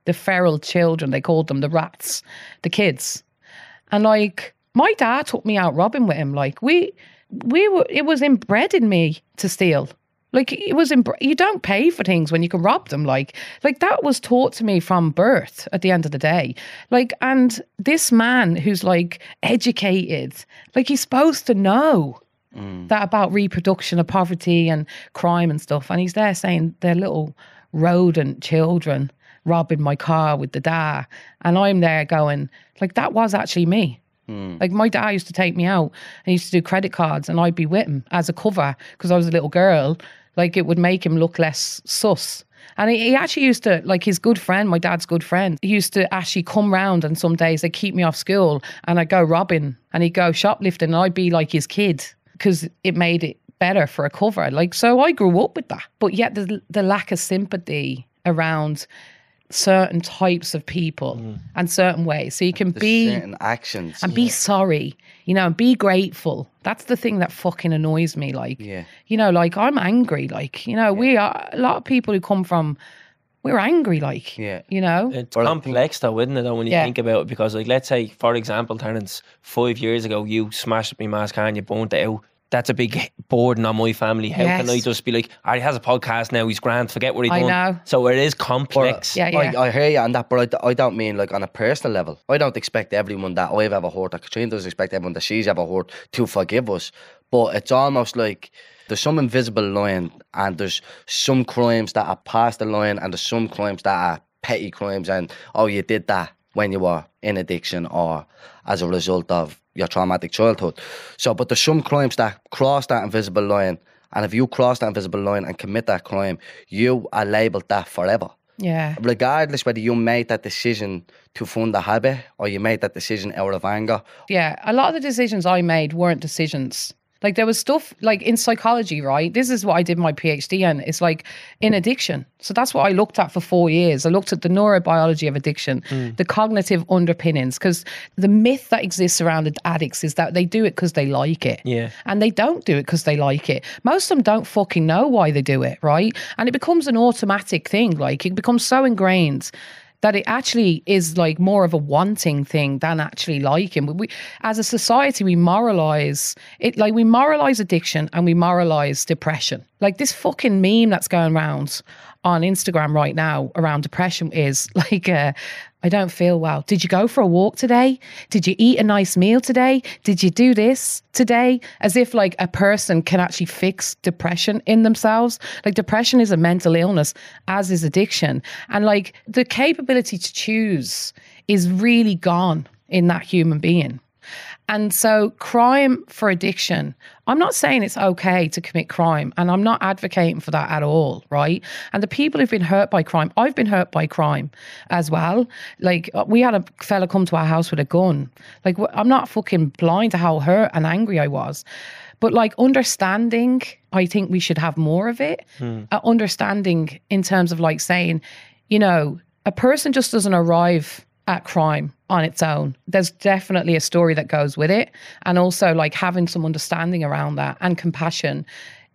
the feral children, they called them the rats, the kids. And like, my dad took me out robbing with him. Like, we, we were, it was inbred in me to steal. Like, it was, in, you don't pay for things when you can rob them. Like, like that was taught to me from birth at the end of the day. Like, and this man who's like educated, like he's supposed to know mm. that about reproduction of poverty and crime and stuff. And he's there saying they're little rodent children robbing my car with the dad. And I'm there going, like, that was actually me. Mm. Like, my dad used to take me out and he used to do credit cards and I'd be with him as a cover because I was a little girl. Like, it would make him look less sus. And he, he actually used to, like, his good friend, my dad's good friend, he used to actually come round, and some days they'd keep me off school and I'd go robbing and he'd go shoplifting and I'd be like his kid because it made it better for a cover. Like, so I grew up with that. But yet the, the lack of sympathy around certain types of people mm. and certain ways. So you can There's be certain actions and be sorry, you know, and be grateful. That's the thing that fucking annoys me. Like, yeah. you know, like I'm angry. Like, you know, yeah. we are a lot of people who come from, we're angry. Like, yeah. you know, it's well, complex though, isn't it? Though, when you yeah. think about it, because like, let's say, for example, Terence, five years ago, you smashed up my mask and you burnt it out. That's a big burden on my family. How yes. can I just be like, oh, he has a podcast now, he's grand, forget what he done. I know. So it is complex. But, yeah, yeah. I, I hear you on that, but I, I don't mean like on a personal level. I don't expect everyone that I've ever hurt, that Katrina doesn't expect everyone that she's ever hurt to forgive us. But it's almost like there's some invisible line and there's some crimes that are past the line and there's some crimes that are petty crimes and, oh, you did that when you were in addiction or as a result of your traumatic childhood. So, but there's some crimes that cross that invisible line, and if you cross that invisible line and commit that crime, you are labelled that forever. Yeah. Regardless whether you made that decision to fund a habit or you made that decision out of anger. Yeah, a lot of the decisions I made weren't decisions. Like, there was stuff, like, in psychology, right? This is what I did my PhD in. It's like in addiction. So that's what I looked at for four years. I looked at the neurobiology of addiction, mm. the cognitive underpinnings, because the myth that exists around addicts is that they do it because they like it. Yeah. And they don't do it because they like it. Most of them don't fucking know why they do it, right? And it becomes an automatic thing. Like, it becomes so ingrained that it actually is like more of a wanting thing than actually liking. We, as a society, we moralize it, like we moralize addiction and we moralize depression. Like this fucking meme that's going around on Instagram right now around depression is like, uh, I don't feel well. Did you go for a walk today? Did you eat a nice meal today? Did you do this today? As if like a person can actually fix depression in themselves. Like depression is a mental illness, as is addiction. And like the capability to choose is really gone in that human being. And so crime for addiction, I'm not saying it's okay to commit crime, and I'm not advocating for that at all, right? And the people who've been hurt by crime, I've been hurt by crime as well. Like, we had a fella come to our house with a gun. Like, I'm not fucking blind to how hurt and angry I was. But like understanding, I think we should have more of it. Hmm. Uh, understanding in terms of like saying, you know, a person just doesn't arrive at crime on its own. There's definitely a story that goes with it. And also like having some understanding around that and compassion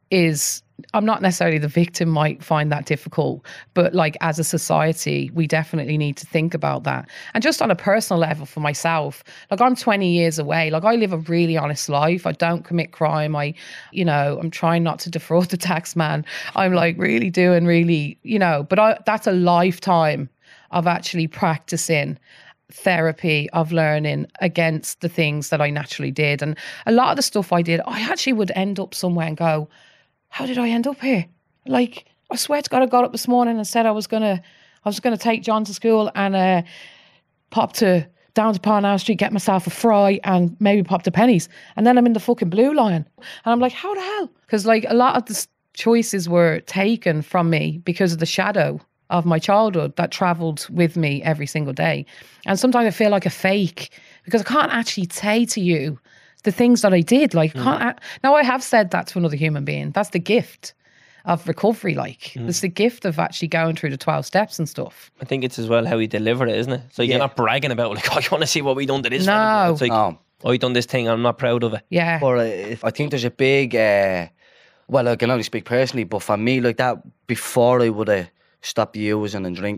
is, I'm not necessarily the victim might find that difficult, but like as a society, we definitely need to think about that. And just on a personal level for myself, like I'm twenty years away. Like I live a really honest life. I don't commit crime. I, you know, I'm trying not to defraud the tax man. I'm like really doing really, you know, but I, that's a lifetime of actually practicing therapy, of learning against the things that I naturally did. And a lot of the stuff I did, I actually would end up somewhere and go, how did I end up here? Like, I swear to God, I got up this morning and said I was going to, I was going to take John to school and uh, pop to down to Parnell Street, get myself a fry and maybe pop to Penny's. And then I'm in the fucking Blue Lion. And I'm like, how the hell? Because like a lot of the choices were taken from me because of the shadow of my childhood that travelled with me every single day. And sometimes I feel like a fake because I can't actually say to you the things that I did. Like, mm. can't I, now I have said that to another human being. That's the gift of recovery. Like, mm. it's the gift of actually going through the twelve steps and stuff. I think it's as well how you deliver it, isn't it? So yeah. You're not bragging about like, oh, you want to see what we done to this? No. It's like, no. oh, I done this thing, I'm not proud of it. Yeah. But uh, I think there's a big, uh, well, I can only speak personally, but for me, like that, before I would have stopped using and drinking,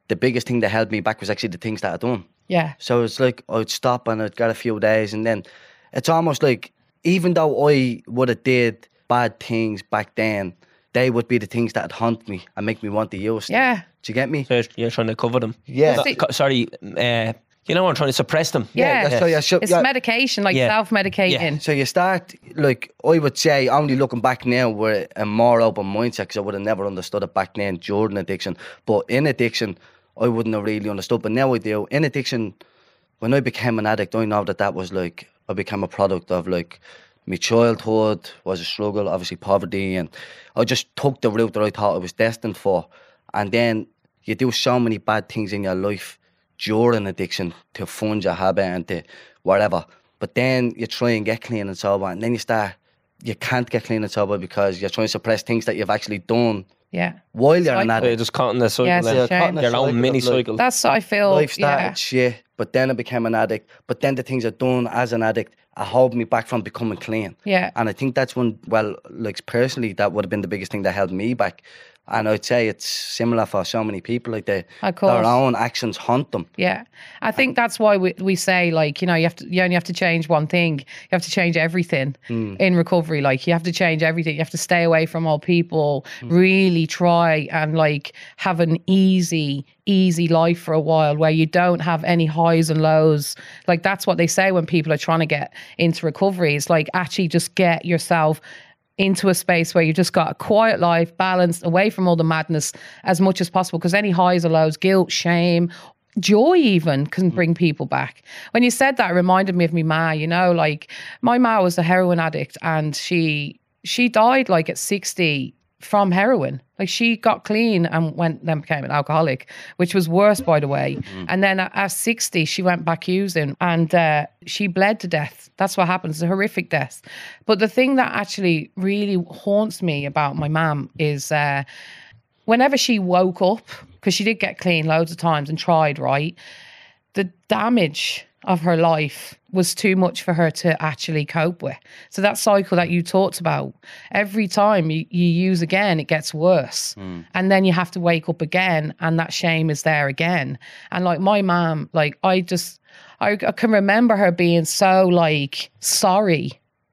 the biggest thing that held me back was actually the things that I'd done. Yeah. So it's like I'd stop and I'd get a few days, and then it's almost like even though I would have did bad things back then, they would be the things that'd haunt me and make me want to use them. Yeah. Do you get me? So you're, you're trying to cover them. Yeah. So- co- sorry, uh, you know, I'm trying to suppress them. Yeah. that's so you should- It's yeah. medication, like Yeah. self-medicating. So you start, like, I would say, only looking back now, with a more open mindset, because I would have never understood it back then during addiction. But in addiction, I wouldn't have really understood. But now I do. In addiction, when I became an addict, I know that that was like, I became a product of like, my childhood was a struggle, obviously poverty, and I just took the route that I thought I was destined for. And then you do so many bad things in your life during addiction to fund your habit and to whatever. But then you try and get clean and sober, and then you start, you can't get clean and sober because you're trying to suppress things that you've actually done Yeah. while you're an Cycle. So you're addict. just caught in the cycle. Yes, then. it's a shame. Your own mini Cycle of life. cycle. That's what I feel. Life started yeah. shit, but then I became an addict. But then the things I've done as an addict are holding me back from becoming clean. Yeah. And I think that's one, well, like personally, that would have been the biggest thing that held me back. And I'd say it's similar for so many people. Like they, Of course. their own actions haunt them. Yeah, I think that's why we we say, like, you know, you have to you only have to change one thing. You have to change everything in recovery. Like, you have to change everything. You have to stay away from all people. Really try and like have an easy easy life for a while where you don't have any highs and lows. Like, that's what they say when people are trying to get into recovery. It's like, actually just get yourself into a space where you just got a quiet life, balanced, away from all the madness as much as possible, because any highs or lows, guilt, shame, joy even can bring people back. When you said that, it reminded me of me ma, you know, like my ma was a heroin addict, and she she died like at sixty from heroin. Like, she got clean and went then became an alcoholic, which was worse, by the way. And then at, at sixty, she went back using, and uh, she bled to death. That's what happens, a horrific death. But the thing that actually really haunts me about my mum is uh, whenever she woke up, because she did get clean loads of times and tried, right? The damage of her life was too much for her to actually cope with. So that cycle that you talked about, every time you, you use again, it gets worse. And then you have to wake up again, and that shame is there again. And like my mom, like I just, I, I can remember her being so like sorry,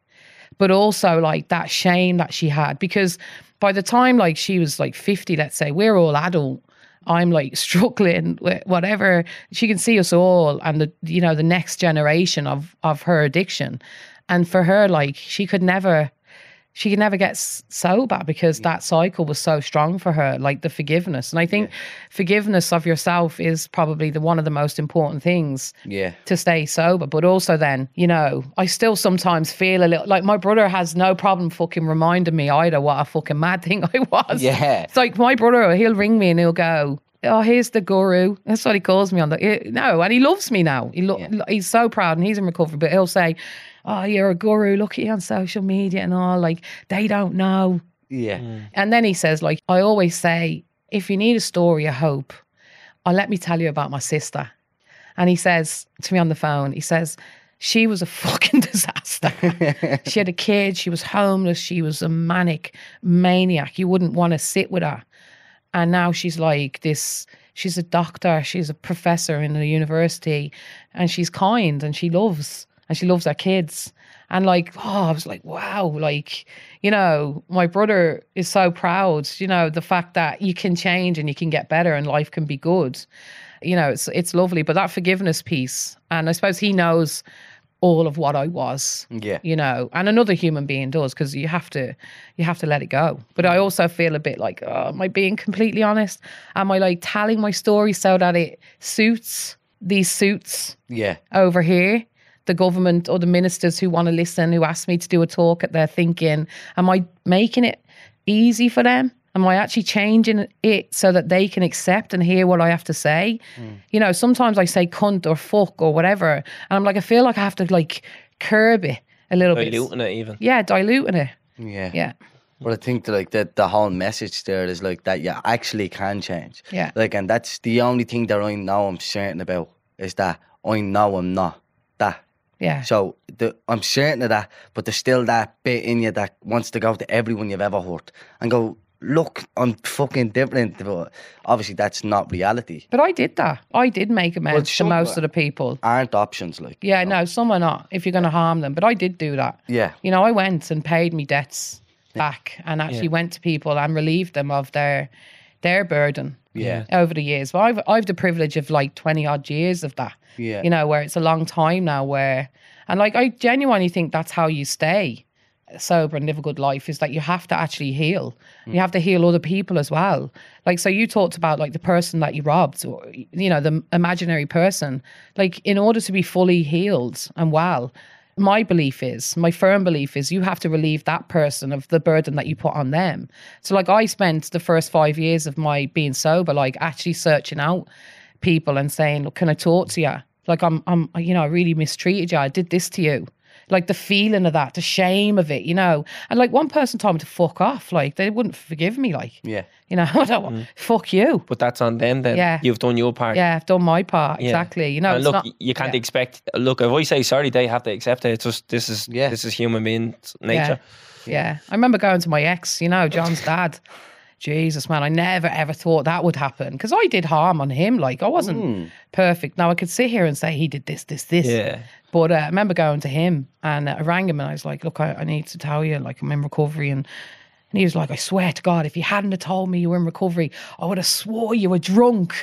but also like that shame that she had, because by the time like she was like fifty, let's say, we're all adult. I'm like struggling with whatever. She can see us all, and the, you know, the next generation of of her addiction. And for her, like, she could never, she could never get s- sober because that cycle was so strong for her, like the forgiveness. And I think forgiveness of yourself is probably the one of the most important things Yeah. to stay sober. But also then, you know, I still sometimes feel a little like my brother has no problem fucking reminding me either what a fucking mad thing I was. Yeah. It's like my brother, he'll ring me and he'll go, oh, here's the guru. That's what he calls me on the, eh, no, and he loves me now. He lo- Yeah. He's so proud, and he's in recovery, but he'll say, oh, you're a guru, look at you on social media and all, like, they don't know. Yeah. And then he says, like, I always say, if you need a story of hope, oh, let me tell you about my sister. And he says to me on the phone, he says, she was a fucking disaster. She had a kid, she was homeless, she was a manic maniac. You wouldn't want to sit with her. And now she's like this, she's a doctor, she's a professor in a university, and she's kind and she loves, and she loves her kids. And like, oh, I was like, wow, like, you know, my brother is so proud, you know, the fact that you can change and you can get better and life can be good. You know, it's it's lovely. But that forgiveness piece, and I suppose he knows all of what I was, Yeah. you know, and another human being does, because you have to, you have to let it go. But I also feel a bit like, oh, am I being completely honest? Am I like telling my story so that it suits these suits Yeah. over here, the government or the ministers who want to listen, who ask me to do a talk at their thinking? Am I making it easy for them? Am I actually changing it so that they can accept and hear what I have to say? Mm. You know, sometimes I say cunt or fuck or whatever, and I'm like, I feel like I have to like curb it a little bit. Diluting it even. Yeah, diluting it. Yeah. Yeah. But I think that, like that the whole message there is like that you actually can change. Yeah. Like, and that's the only thing that I know I'm certain about, is that I know I'm not that. Yeah. So the, I'm certain of that, but there's still that bit in you that wants to go to everyone you've ever hurt and go, look, I'm fucking different. But obviously, that's not reality. But I did that. I did make amends to some most of the people. Aren't options like? Yeah, no, some are not, if you're going to harm them. But I did do that. Yeah. You know, I went and paid me debts back and actually Yeah. went to people and relieved them of their their burden Yeah. over the years. But I've, I've the privilege of like twenty odd years of that. Yeah. You know, where it's a long time now where, and like, I genuinely think that's how you stay sober and live a good life, is that you have to actually heal. You have to heal other people as well. Like, so you talked about like the person that you robbed, or, you know, the imaginary person. Like, in order to be fully healed and well, my belief is, my firm belief is, you have to relieve that person of the burden that you put on them. So like, I spent the first five years of my being sober, like actually searching out people and saying, look, can I talk to you? Like, I'm, I'm, you know, I really mistreated you. I did this to you. Like the feeling of that, the shame of it, you know. And like one person told me to fuck off. Like they wouldn't forgive me. Like, Yeah. you know, I don't want, fuck you. But that's on them then. Yeah. You've done your part. Yeah, I've done my part. Yeah. Exactly. You know, and it's look, not, you can't yeah. expect. Look, if I say sorry, they have to accept it. It's just this is Yeah. this is human being nature. Yeah. Yeah. I remember going to my ex, you know, John's dad. Jesus, man, I never ever thought that would happen because I did harm on him. Like, I wasn't perfect. Now, I could sit here and say he did this, this, this. Yeah. But uh, I remember going to him and uh, I rang him and I was like, look, I, I need to tell you, like, I'm in recovery. And, and he was like, I swear to God, if you hadn't have told me you were in recovery, I would have swore you were drunk.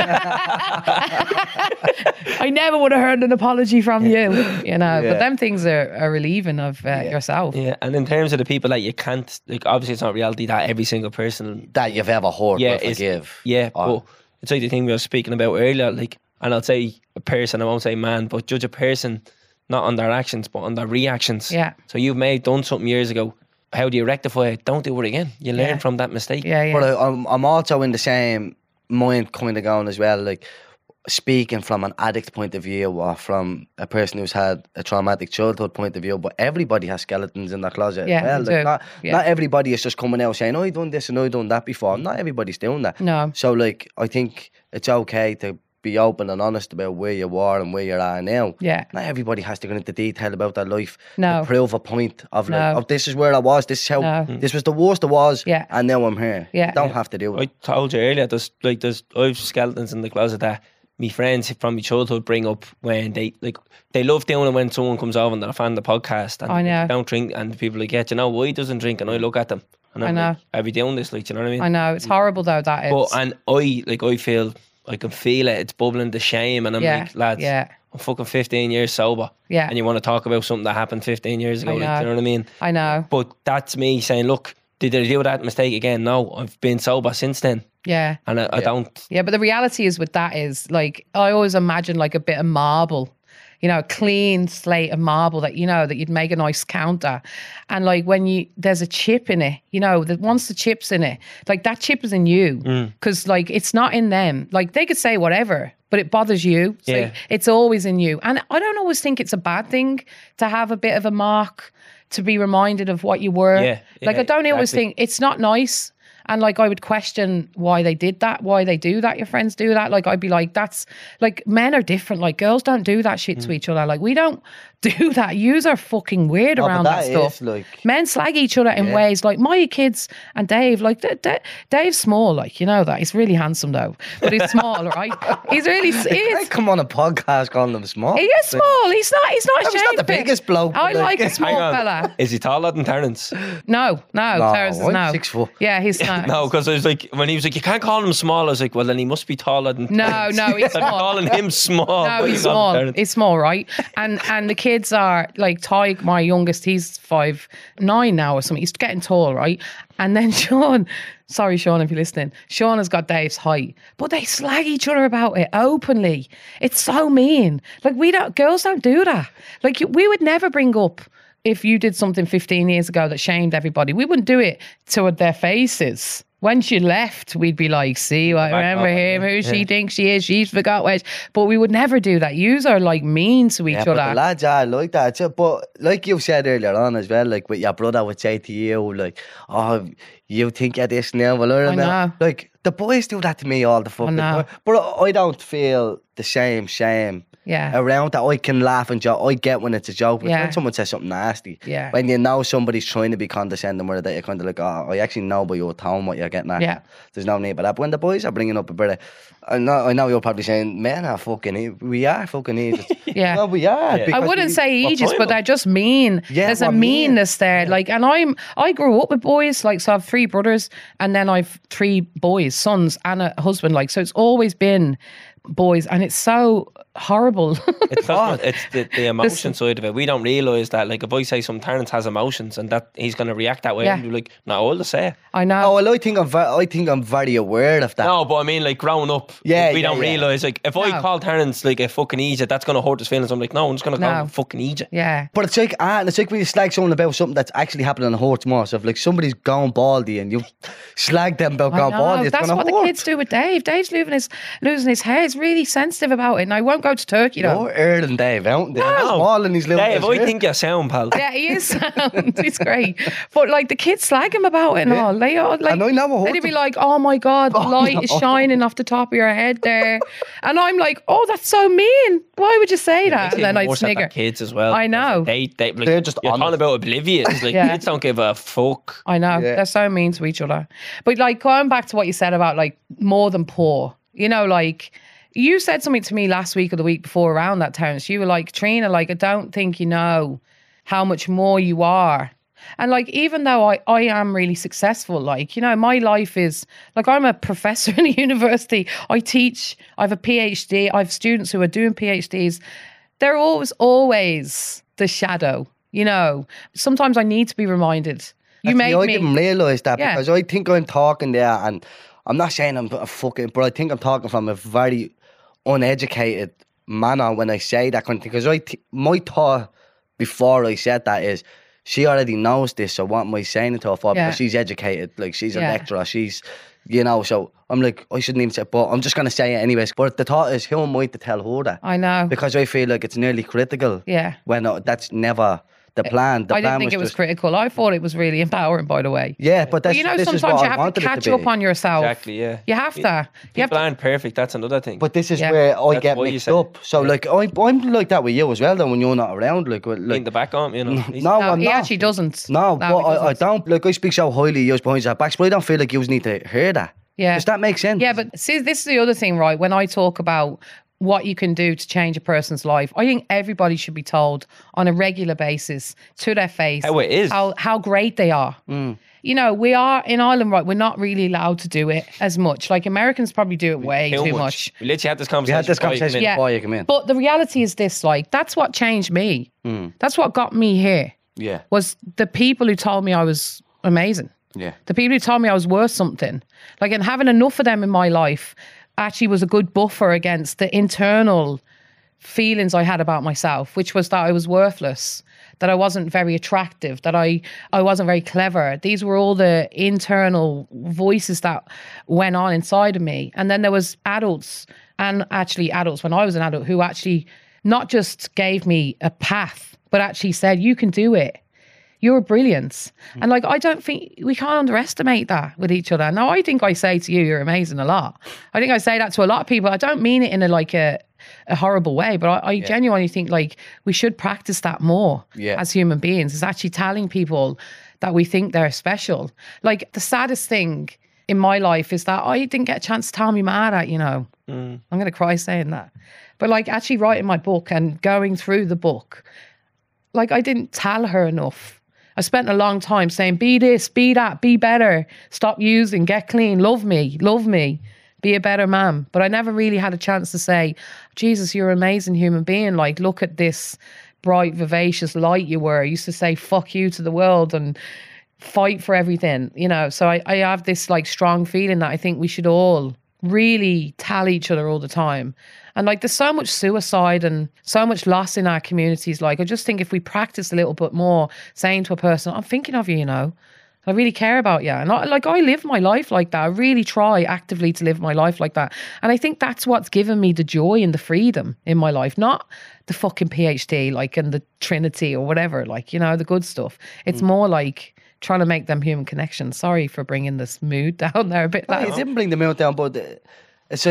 I never would have heard an apology from you, you know. Yeah. But them things are, are relieving of uh, yourself. Yeah, and in terms of the people that you can't, like, obviously it's not reality that every single person, That you've ever hurt yeah, will is, forgive. yeah, Or- but it's like the thing we were speaking about earlier, like, and I'll say a person, I won't say man, but judge a person not on their actions, but on their reactions. Yeah. So you've made done something years ago. How do you rectify it? Don't do it again. You learn Yeah. from that mistake. Yeah, yeah. But I, I'm, I'm also in the same mind kind of going as well, like speaking from an addict point of view or from a person who's had a traumatic childhood point of view. But everybody has skeletons in their closet. Yeah, as well. they Like, do. not, Yeah. not everybody is just coming out saying, "Oh, I done this and I done that before." Not everybody's doing that. No. So like, I think it's okay to be open and honest about where you were and where you're at now. Yeah. Not everybody has to go into detail about their life No. to prove a point of like, No. oh, this is where I was, this is how, No. this was the worst it was, Yeah. and now I'm here. Yeah. You don't Yeah. have to do I it. told you earlier, there's like there's I've skeletons in the closet that me friends from my childhood bring up when they like they love doing it when someone comes over and they're a fan of the podcast and I know. they don't drink and people are like, yeah, do you know why he doesn't drink? And I look at them and I'm I know. like, are we doing this? Like, do you know what I mean? I know. It's horrible though, that is. But and I like I feel I can feel it. It's bubbling the shame, and I'm Yeah, like, lads, yeah. I'm fucking fifteen years sober. Yeah. And you want to talk about something that happened fifteen years ago? I Like, do you know. know what I mean? I know. But that's me saying, look, did I do that mistake again? No, I've been sober since then, Yeah. and I, I don't. Yeah, but the reality is with that is like I always imagine like a bit of marble, you know, a clean slate of marble that you know that you'd make a nice counter, and like when you there's a chip in it, you know, that once the chip's in it, like that chip is in you because like it's not in them. Like they could say whatever, but it bothers you. So Yeah. it's always in you, and I don't always think it's a bad thing to have a bit of a mark to be reminded of what you were. Yeah, like yeah, I don't always exactly. think it's not nice. And like I would question why they did that, why they do that, your friends do that. Like I'd be like, that's like men are different. Like girls don't do that shit Mm. to each other. Like we don't do that. Yous are fucking weird No, but around that, that stuff. is, like- Men slag each other in Yeah. ways like my kids and Dave. Like D- D- Dave's small, like you know that he's really handsome though, but he's small, right? He's really he I is. come on a podcast calling them small. He is small. He's not. He's not He's ashamed. not the of it. biggest bloke, I but, like like- a small Hang on. fella. Is he taller than Terence? No, no, No, Terrence is I'm no. six foot. Yeah, he's not. No, because I was like, when he was like, you can't call him small. I was like, well, then he must be taller than. No, Terence. no, he's I'm small. calling him small. No, but he's you call him small. Terence. He's small, right? And and the kids are like Tyg, my youngest, he's five nine now or something. He's getting tall, right? And then Sean, sorry Sean if you're listening, Sean has got Dave's height, but they slag each other about it openly. It's so mean. Like we don't, girls don't do that. Like we would never bring up if you did something fifteen years ago that shamed everybody. We wouldn't do it to their faces. When she left, we'd be like, see, I remember up, him, yeah. who she Yeah. thinks she is, she's forgot where she-" But we would never do that. Yous are like mean to each Yeah, but the other. lads are like that. So, but like you said earlier on as well, like what your brother would say to you, like, oh, you think you're this now, well, I remember. know. Like, the boys do that to me all the fucking know. time. But I don't feel the same shame Yeah. around that. I can laugh and joke. I get when it's a joke. But Yeah. when someone says something nasty, Yeah. when you know somebody's trying to be condescending, where you're kind of like, oh, I actually know by your tone what you're getting at. Yeah. There's no need for that. But when the boys are bringing up a bit of, I know, I know you're probably saying, men are fucking, e- we are fucking idiots. Yeah. No, we are. Yeah. I because wouldn't we- say we're aegis, fine but with- they're just mean. Yeah, There's a we're mean. meanness there. Like, and I'm, I grew up with boys, like, so I have three brothers and then I've three boys, sons and a husband. Like, so it's always been boys and it's so horrible. It's not, it's the, the emotion side of it. We don't realise that, like, if I say some Terence has emotions and that he's going to react that way, Yeah. and you're like, no, I'll just say it. I know. Oh, well, I think I'm, ve- I think I'm very aware of that. No, but I mean, like, growing up, Yeah, like, we yeah, don't yeah. realise, like, if I No. call Terence, like, a fucking idiot, that's going to hurt his feelings. I'm like, no, I'm just going to call No. him a fucking idiot. Yeah. But it's like, ah, and it's like when you slag someone about something that's actually happening and hurts more. So if like somebody's gone baldy and you slag them about I going know. baldy, it's That's gonna what the hurt. kids do with Dave. Dave's losing his losing his hair. He's really sensitive about it. And I won't go to Turkey though. You're earlier than Dave, aren't they? He's No. small and he's little. Dave, I think you're sound, pal. Yeah, he is sound. He's great. But like the kids slag him about it and Yeah. all. They are like, And I know what they'd hurts be him. like, oh my God, the Oh, light is no. shining off the top of your head there. And I'm like, oh, that's so mean. Why would you say that? It's And then even I'd worse at snigger. the kids as well. I know. They, they, like, They're just you're honest. talking about oblivious. Like, Yeah. kids don't give a fuck. I know. Yeah. They're so mean to each other. But like going back to what you said about like more than poor, you know, like you said something to me last week or the week before around that, Terence. You were like, Trina, like, I don't think you know how much more you are. And like, even though I, I am really successful, like, you know, my life is like, I'm a professor in a university. I teach, I have a PhD. I have students who are doing PhDs. They're always, always the shadow, you know. Sometimes I need to be reminded. You Actually, make I me. didn't realise that Yeah. because I think I'm talking there and I'm not saying I'm a fucking, but I think I'm talking from a very uneducated manner when I say that kind of thing. Because I th- my thought before I said that is, she already knows this, so what am I saying it to her for? Yeah. Because she's educated, like she's a Yeah. lecturer, she's, you know, so I'm like, I shouldn't even say, but I'm just going to say it anyways. But the thought is, who am I to tell her that? I know. Because I feel like it's nearly critical. Yeah. When uh, that's never the plan. The I plan didn't think it was just- critical. I thought it was really empowering, by the way. Yeah, but that's But you know, this is sometimes what you I have to wanted it catch be. up on yourself. Exactly, yeah. You have to. You have People to. aren't perfect. That's another thing. But this is Yeah. where I That's get why you mixed said it. up. So like I, I'm like that with you as well. Then when you're not around, like, with- in like the back arm, you know. He's- no, No, I'm he not. actually doesn't. No, but he I, I doesn't. don't. Like I speak so highly of you behind your backs, but I don't feel like you need to hear that. Yeah. Does that make sense? Yeah, but see, this is the other thing, right? When I talk about what you can do to change a person's life, I think everybody should be told on a regular basis to their face How it is. how, how great they are. Mm. You know, we are in Ireland, right? We're not really allowed to do it as much. Like Americans probably do it way too, much. We literally had this we conversation. had this before you came conversation in. Yeah. before you come in. But the reality is this, like, that's what changed me. Mm. That's what got me here, Yeah, was the people who told me I was amazing. yeah. The people who told me I was worth something. Like, and having enough of them in my life actually was a good buffer against the internal feelings I had about myself, which was that I was worthless, that I wasn't very attractive, that I, I wasn't very clever. These were all the internal voices that went on inside of me. And then there was adults, and actually adults when I was an adult, who actually not just gave me a path, but actually said, you can do it. You're brilliant. And like, I don't think we can't underestimate that with each other. Now, I think I say to you, you're amazing a lot. I think I say that to a lot of people. I don't mean it in a like a, a horrible way, but I, I genuinely think like we should practice that more Yeah. as human beings. Is actually telling people that we think they're special. Like the saddest thing in my life is that I didn't get a chance to tell me mad at, you know. I'm going to cry saying that. But like actually writing my book and going through the book, like I didn't tell her enough. I spent a long time saying, be this, be that, be better, stop using, get clean, love me, love me, be a better man. But I never really had a chance to say, Jesus, you're an amazing human being. Like, look at this bright, vivacious light you were. I used to say, fuck you to the world and fight for everything, you know. So I, I have this like strong feeling that I think we should all really tell each other all the time. And like there's so much suicide and so much loss in our communities. Like I just think if we practice a little bit more saying to a person, I'm thinking of you, you know, I really care about you. And I, like I live my life like that. I really try actively to live my life like that. And I think that's what's given me the joy and the freedom in my life, not the fucking PhD like and the Trinity or whatever, like, you know, the good stuff. It's more like trying to make them human connections. Sorry for bringing this mood down there a bit. No, you lads. didn't bring the mood down, but uh, it's like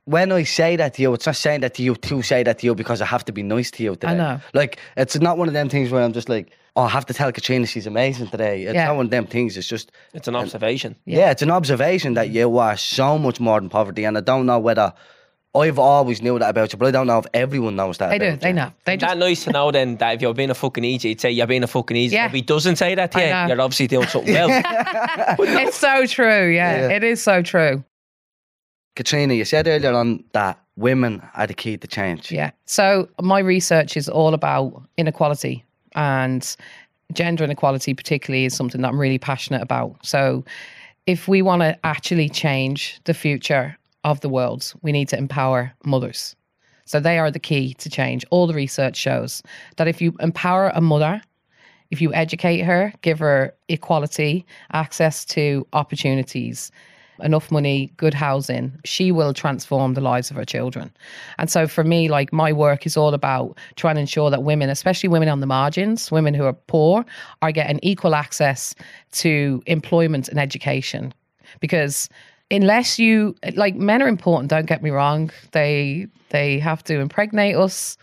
when I say that to you, it's not saying that to you to say that to you because I have to be nice to you today. I know. Like, it's not one of them things where I'm just like, oh, I have to tell Katrina she's amazing today. It's Yeah. not one of them things. It's just, It's an observation. yeah. it's an observation that you are so much more than poverty. And I don't know whether, I've always knew that about you, but I don't know if everyone knows that They about do. you. They know. They just That nice to know then that if you're being a fucking idiot, you'd say you're being a fucking idiot. Yeah. If he doesn't say that to I you, know. you're obviously doing something well. it's so true. Yeah, Yeah. it is so true. Katrina, you said earlier on that women are the key to change. Yeah. So my research is all about inequality, and gender inequality particularly is something that I'm really passionate about. So if we want to actually change the future of the world, we need to empower mothers. So they are the key to change. All the research shows that if you empower a mother, if you educate her, give her equality, access to opportunities, enough money, good housing, she will transform the lives of her children. And so for me, like, my work is all about trying to ensure that women, especially women on the margins, women who are poor, are getting equal access to employment and education. Because unless you, like, men are important, don't get me wrong. They they have to impregnate us.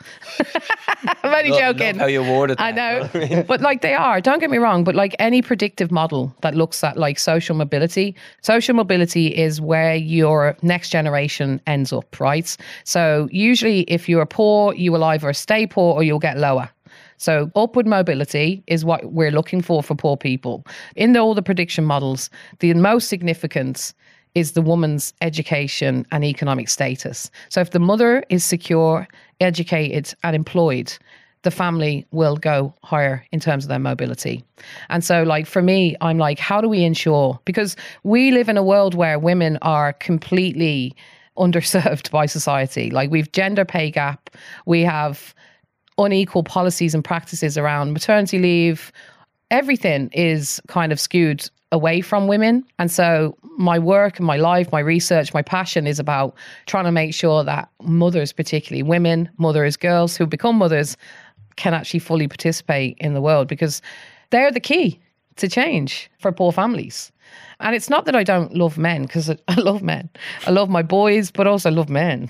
I'm only Love- joking. love how you worded I that. know. But like, they are, don't get me wrong, but like any predictive model that looks at like social mobility, social mobility is where your next generation ends up, right? So usually if you're poor, you will either stay poor or you'll get lower. So upward mobility is what we're looking for for poor people. In the, all the prediction models, the most significant is the woman's education and economic status. So if the mother is secure, educated and employed, the family will go higher in terms of their mobility. And so, like, for me, I'm like, how do we ensure? Because we live in a world where women are completely underserved by society. Like, we've gender pay gap, we have unequal policies and practices around maternity leave. Everything is kind of skewed away from women. And so my work and my life, my research, my passion is about trying to make sure that mothers, particularly women, mothers, girls who become mothers, can actually fully participate in the world, because they're the key to change for poor families. And it's not that I don't love men, because I I love men. I love my boys, but also love men.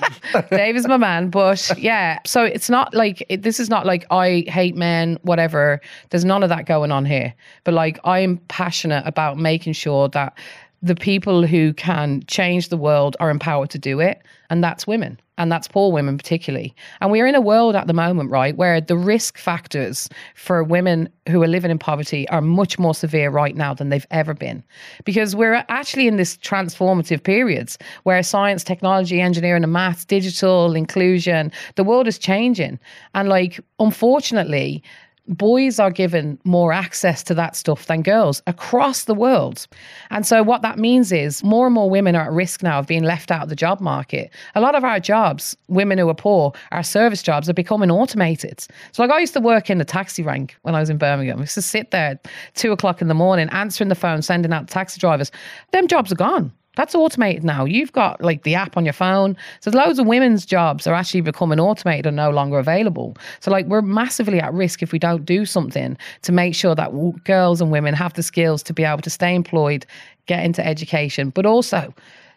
Dave is my man. But yeah, so it's not like, it, this is not like I hate men, whatever. There's none of that going on here. But like, I'm passionate about making sure that the people who can change the world are empowered to do it. And that's women. And that's poor women particularly. And we're in a world at the moment, right, where the risk factors for women who are living in poverty are much more severe right now than they've ever been. Because we're actually in this transformative periods where science, technology, engineering and maths, digital, inclusion, the world is changing. And like, unfortunately, boys are given more access to that stuff than girls across the world. And so what that means is more and more women are at risk now of being left out of the job market. A lot of our jobs, women who are poor, our service jobs are becoming automated. So like, I used to work in the taxi rank when I was in Birmingham. I used to sit there at two o'clock in the morning, answering the phone, sending out taxi drivers. Them jobs are gone. That's automated now. You've got like the app on your phone. So loads of women's jobs are actually becoming automated and no longer available. So like, we're massively at risk if we don't do something to make sure that w- girls and women have the skills to be able to stay employed, get into education, but also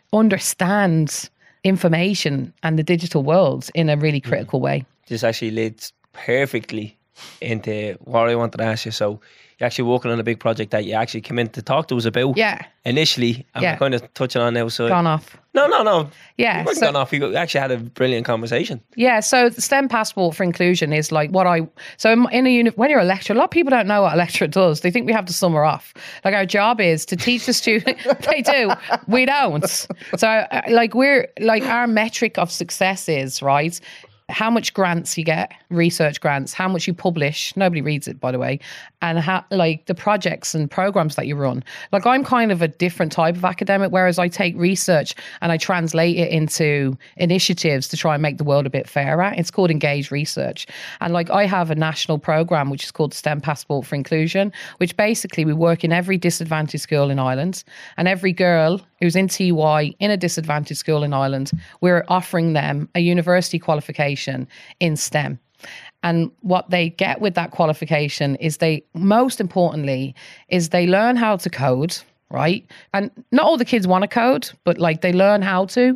understand information and the digital world in a really critical way. This actually leads perfectly into what I wanted to ask you. So you're actually working on a big project that you actually came in to talk to us about Yeah, initially. And Yeah. we're kind of touching on now. So gone off. no, no, no. Yeah, You weren't so- gone off. You actually had a brilliant conversation. Yeah, so the STEM Passport for Inclusion is like what I, so in- in a uni, when you're a lecturer, a lot of people don't know what a lecturer does. They think we have to summer off. Like, our job is to teach the student. They do. We don't. So uh, like, we're like, our metric of success is, right, how much grants you get, research grants, how much you publish, nobody reads it, by the way, and how, like, the projects and programs that you run. Like, I'm kind of a different type of academic, whereas I take research and I translate it into initiatives to try and make the world a bit fairer. It's called Engage Research. And like, I have a national program which is called the STEM Passport for Inclusion, which basically we work in every disadvantaged school in Ireland, and every girl who's in T Y in a disadvantaged school in Ireland, we're offering them a university qualification in STEM. And what they get with that qualification is they, most importantly, is they learn how to code, right? And not all the kids want to code, but like, they learn how to.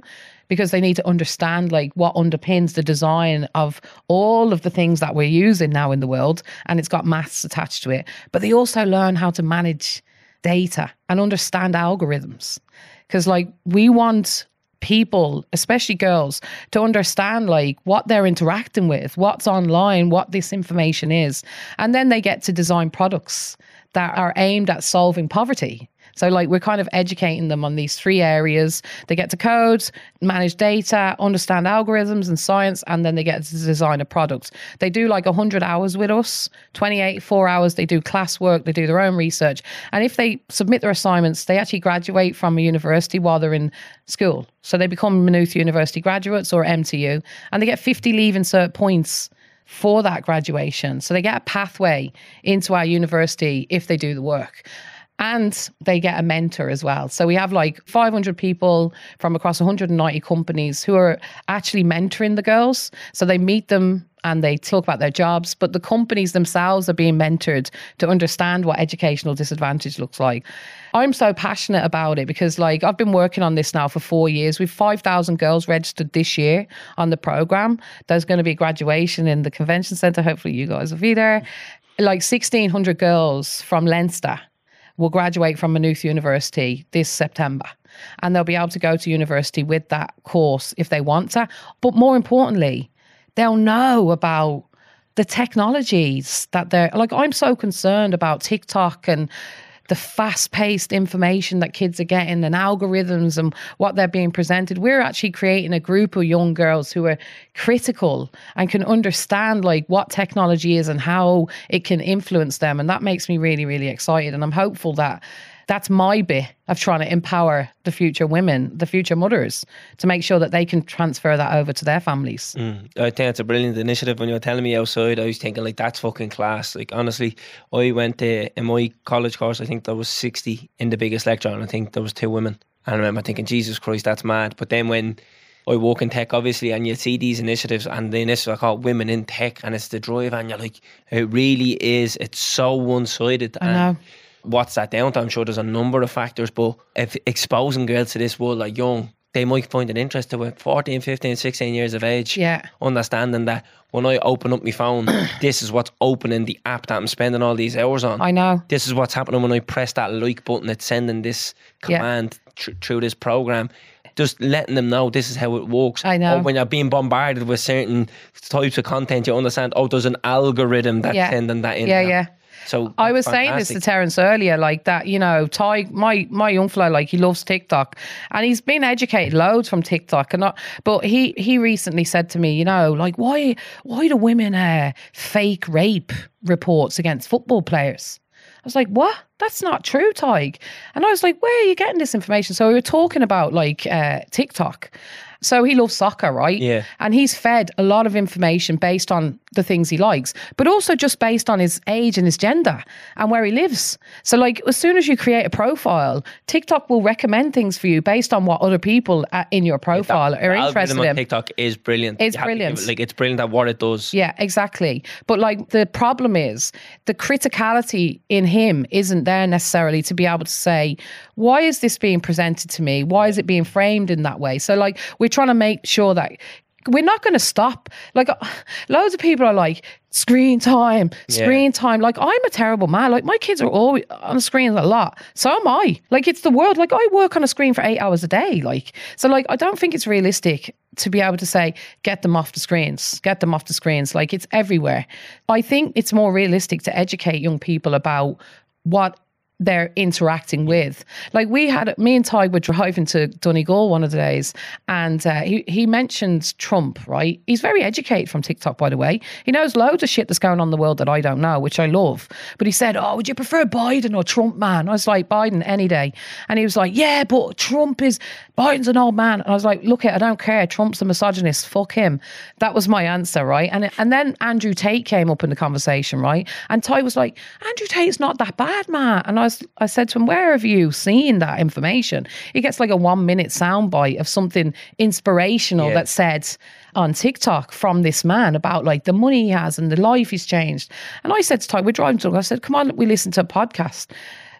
because they need to understand like what underpins the design of all of the things that we're using now in the world, and it's got maths attached to it. But they also learn how to manage data and understand algorithms, because like we want people, especially girls, to understand like what they're interacting with, what's online, what this information is, and then they get to design products that are aimed at solving poverty. So like we're kind of educating them on these three areas. They get to code, manage data, understand algorithms and science, and then they get to design a product. They do like one hundred hours with us, twenty-eight, four hours. They do classwork, they do their own research. And if they submit their assignments, they actually graduate from a university while they're in school. So they become Maynooth University graduates or M T U, and they get fifty leave insert points for that graduation. So they get a pathway into our university if they do the work. And they get a mentor as well. So we have like five hundred people from across one hundred ninety companies who are actually mentoring the girls. So they meet them and they talk about their jobs, but the companies themselves are being mentored to understand what educational disadvantage looks like. I'm so passionate about it because like I've been working on this now for four years. We've five thousand girls registered this year on the program. There's going to be a graduation in the convention centre. Hopefully you guys will be there. Like sixteen hundred girls from Leinster will graduate from Maynooth University this September, and they'll be able to go to university with that course if they want to. But more importantly, they'll know about the technologies that they're like. I'm so concerned about TikTok and the fast-paced information that kids are getting and algorithms and what they're being presented. We're actually creating a group of young girls who are critical and can understand like what technology is and how it can influence them. And that makes me really, really excited. And I'm hopeful that that's my bit of trying to empower the future women, the future mothers, to make sure that they can transfer that over to their families. Mm, I think it's a brilliant initiative. When you were telling me outside, I was thinking like, that's fucking class. Like honestly, I went to, in my college course, I think there was sixty in the biggest lecture, and I think there was two women. And I remember thinking, Jesus Christ, that's mad. But then when I work in tech, obviously, and you see these initiatives, and the initiative I call Women in Tech, and it's the drive, and you're like, it really is, it's so one-sided. I and know. What's that down to? I'm sure there's a number of factors, but if exposing girls to this world like young, they might find an interest to it. fourteen, fifteen, sixteen years of age. Yeah. Understanding that when I open up my phone, this is what's opening the app that I'm spending all these hours on. I know. This is what's happening when I press that like button. It's sending this command yeah. th- through this program. Just letting them know this is how it works. I know. Or when you're being bombarded with certain types of content, you understand, oh, there's an algorithm that's yeah. sending that in. Yeah, there. yeah. So I was saying this to Terence earlier, like that, you know, Ty, my my young fella, like he loves TikTok, and he's been educated loads from TikTok, and not, but he he recently said to me, you know, like why why do women uh, fake rape reports against football players? I was like, what? That's not true, Tig. And I was like, where are you getting this information? So we were talking about like uh, TikTok. So he loves soccer, right? Yeah. And he's fed a lot of information based on the things he likes, but also just based on his age and his gender and where he lives. So like as soon as you create a profile, TikTok will recommend things for you based on what other people at, in your profile that, are the interested on in. TikTok is brilliant. It's You have to brilliant. give it- like it's brilliant at what it does. Yeah, exactly. But like the problem is the criticality in him isn't there necessarily to be able to say, why is this being presented to me? Why is it being framed in that way? So like we're trying to make sure that we're not going to stop. Like loads of people are like, screen time, screen Yeah. time. Like I'm a terrible man. Like my kids are always on the screen a lot. So am I. Like it's the world. Like I work on a screen for eight hours a day. Like, so like, I don't think it's realistic to be able to say, get them off the screens, get them off the screens. Like it's everywhere. I think it's more realistic to educate young people about what they're interacting with. Like we had, me and Ty were driving to Donegal one of the days, and uh, he, he mentioned Trump, right? He's very educated from TikTok, by the way. He knows loads of shit that's going on in the world that I don't know, which I love. But he said, oh, would you prefer Biden or Trump, man? I was like, Biden any day. And he was like, yeah, but Trump is, Biden's an old man. And I was like, look, I don't care. Trump's a misogynist. Fuck him. That was my answer, right? And and then Andrew Tate came up in the conversation, right? And Ty was like, Andrew Tate's not that bad, man. And I was, I said to him, where have you seen that information? He gets like a one minute soundbite of something inspirational Yeah. that said on TikTok from this man about like the money he has and the life he's changed. And I said to Ty, we're driving to, I said, come on, we listen to a podcast.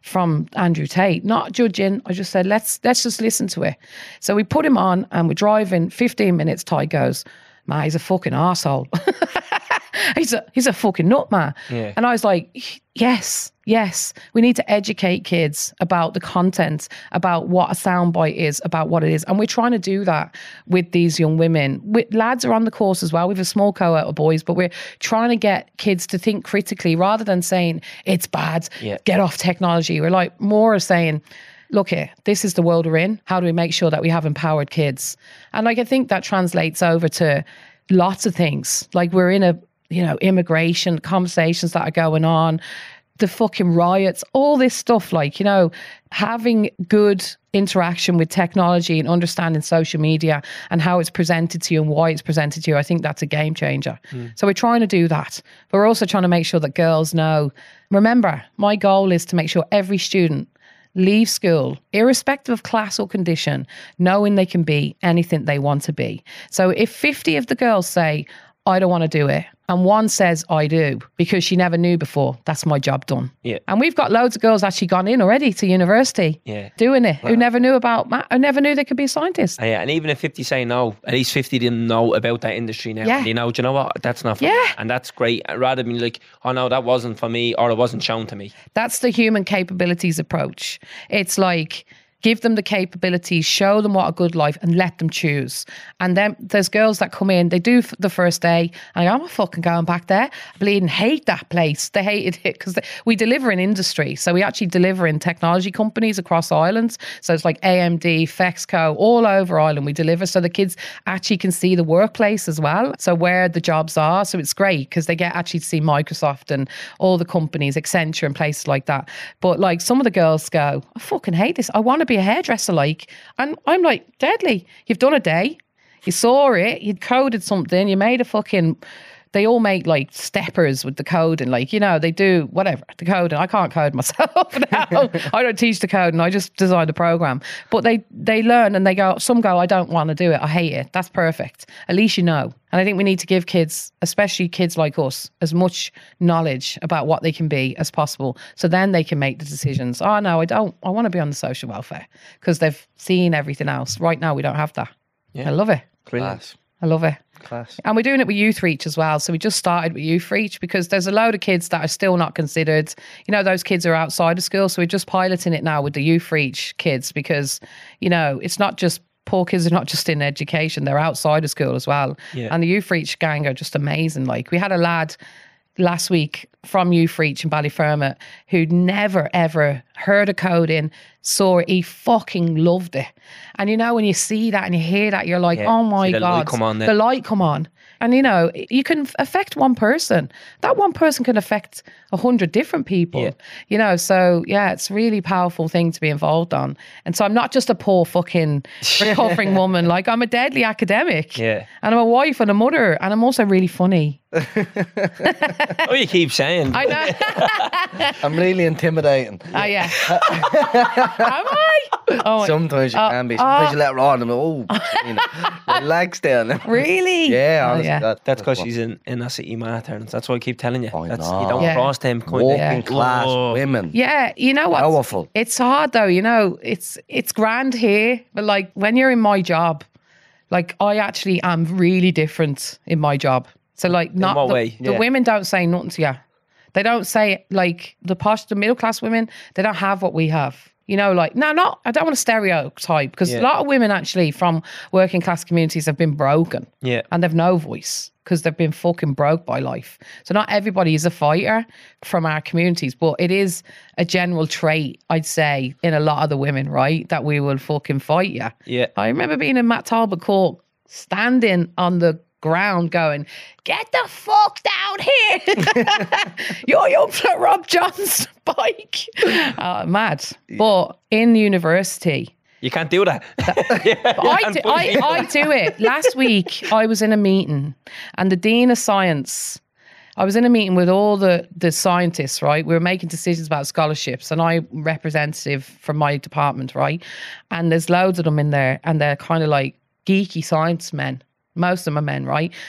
from Andrew Tate, not judging. I just said, let's let's just listen to it. So we put him on and we're driving fifteen minutes. Ty goes, man, he's a fucking arsehole. he's a he's a fucking nut, man. Yeah. And I was like, yes, yes. We need to educate kids about the content, about what a soundbite is, about what it is. And we're trying to do that with these young women. We, lads are on the course as well. We have a small cohort of boys, but we're trying to get kids to think critically rather than saying it's bad, Yeah. get off technology. We're like more saying, look here, this is the world we're in. How do we make sure that we have empowered kids? And like, I think that translates over to lots of things. Like we're in a, you know, immigration conversations that are going on, the fucking riots, all this stuff, like, you know, having good interaction with technology and understanding social media and how it's presented to you and why it's presented to you. I think that's a game changer. Mm. So we're trying to do that. But we're also trying to make sure that girls know, remember, my goal is to make sure every student leave school, irrespective of class or condition, knowing they can be anything they want to be. So if fifty of the girls say, I don't want to do it, and one says, I do, because she never knew before, that's my job done. Yeah. And we've got loads of girls actually gone in already to university Yeah. doing it, who never knew about, ma- who never knew they could be a scientist. Uh, yeah, and even if fifty say no, at least fifty didn't know about that industry now. Yeah. And you know, do you know what? That's not for Yeah. me. And that's great. Rather than like, oh no, that wasn't for me, or it wasn't shown to me. That's the human capabilities approach. It's like, give them the capabilities, show them what a good life, and let them choose. And then there's girls that come in, they do f- the first day, and I'm not fucking going back there. I bleeding hate that place. They hated it because we deliver in industry. So we actually deliver in technology companies across Ireland. So it's like A M D, Fexco, all over Ireland we deliver. So the kids actually can see the workplace as well. So where the jobs are. So it's great because they get actually to see Microsoft and all the companies, Accenture and places like that. But like some of the girls go, I fucking hate this. I want to be a hairdresser, like, and I'm like, deadly. You've done a day, you saw it, you'd coded something, you made a fucking, they all make like steppers with the code, and like, you know, they do whatever, the code, and I can't code myself now. I don't teach the code, and I just design the program. But they they learn and they go, some go, I don't want to do it, I hate it. That's perfect. At least you know. And I think we need to give kids, especially kids like us, as much knowledge about what they can be as possible. So then they can make the decisions. Oh no, I don't, I want to be on the social welfare, because they've seen everything else. Right now we don't have that. Yeah. I love it. Brilliant. Class. I love it. Class. And we're doing it with Youth Reach as well. So we just started with Youth Reach because there's a load of kids that are still not considered. You know, those kids are outside of school. So we're just piloting it now with the Youth Reach kids because, you know, it's not just, poor kids are not just in education, they're outside of school as well. Yeah. And the Youth Reach gang are just amazing. Like we had a lad last week from Youth Reach in Ballyfermot who'd never ever heard of coding, saw it, he fucking loved it. And you know, when you see that and you hear that, you're like, Yeah, oh my see the light God, come on the then. light come on. And you know, you can affect one person. That one person can affect a hundred different people. Yeah. You know, so yeah, it's a really powerful thing to be involved on. And so I'm not just a poor fucking recovering woman. Like I'm a deadly academic. Yeah. And I'm a wife and a mother. And I'm also really funny. Oh, you keep saying. I know. I'm really intimidating. Oh yeah. Am I? Oh, Sometimes you uh, can be. Sometimes uh, you let her on and oh, you know, relax down. really? Yeah, Oh, honestly, yeah. that- That's because what- she's in inner city Materns. That's why I keep telling you. I That's, know. you don't Yeah. cross them kind working of class Whoa. women. Yeah, you know what? Powerful. It's hard though, you know, it's it's grand here, but like when you're in my job, like I actually am really different in my job. So like not what the, way? the Yeah. women don't say nothing to you. They don't say like the posh, the middle class women, they don't have what we have. You know, like, no, not, I don't want to stereotype because Yeah. a lot of women actually from working class communities have been broken. Yeah. And they've no voice because they've been fucking broke by life. So not everybody is a fighter from our communities, but it is a general trait, I'd say, in a lot of the women, right? That we will fucking fight you. Yeah. I remember being in Matt Talbot Court, standing on the ground going, get the fuck down here. You're young for Rob John's bike. Uh, mad. But in university, You can't do that. but I, do, I, I do it. Last week, I was in a meeting and the Dean of Science, I was in a meeting with all the, the scientists, right? We were making decisions about scholarships and I'm representative from my department, right? And there's loads of them in there and they're kind of like geeky science men. Most of them are men, right?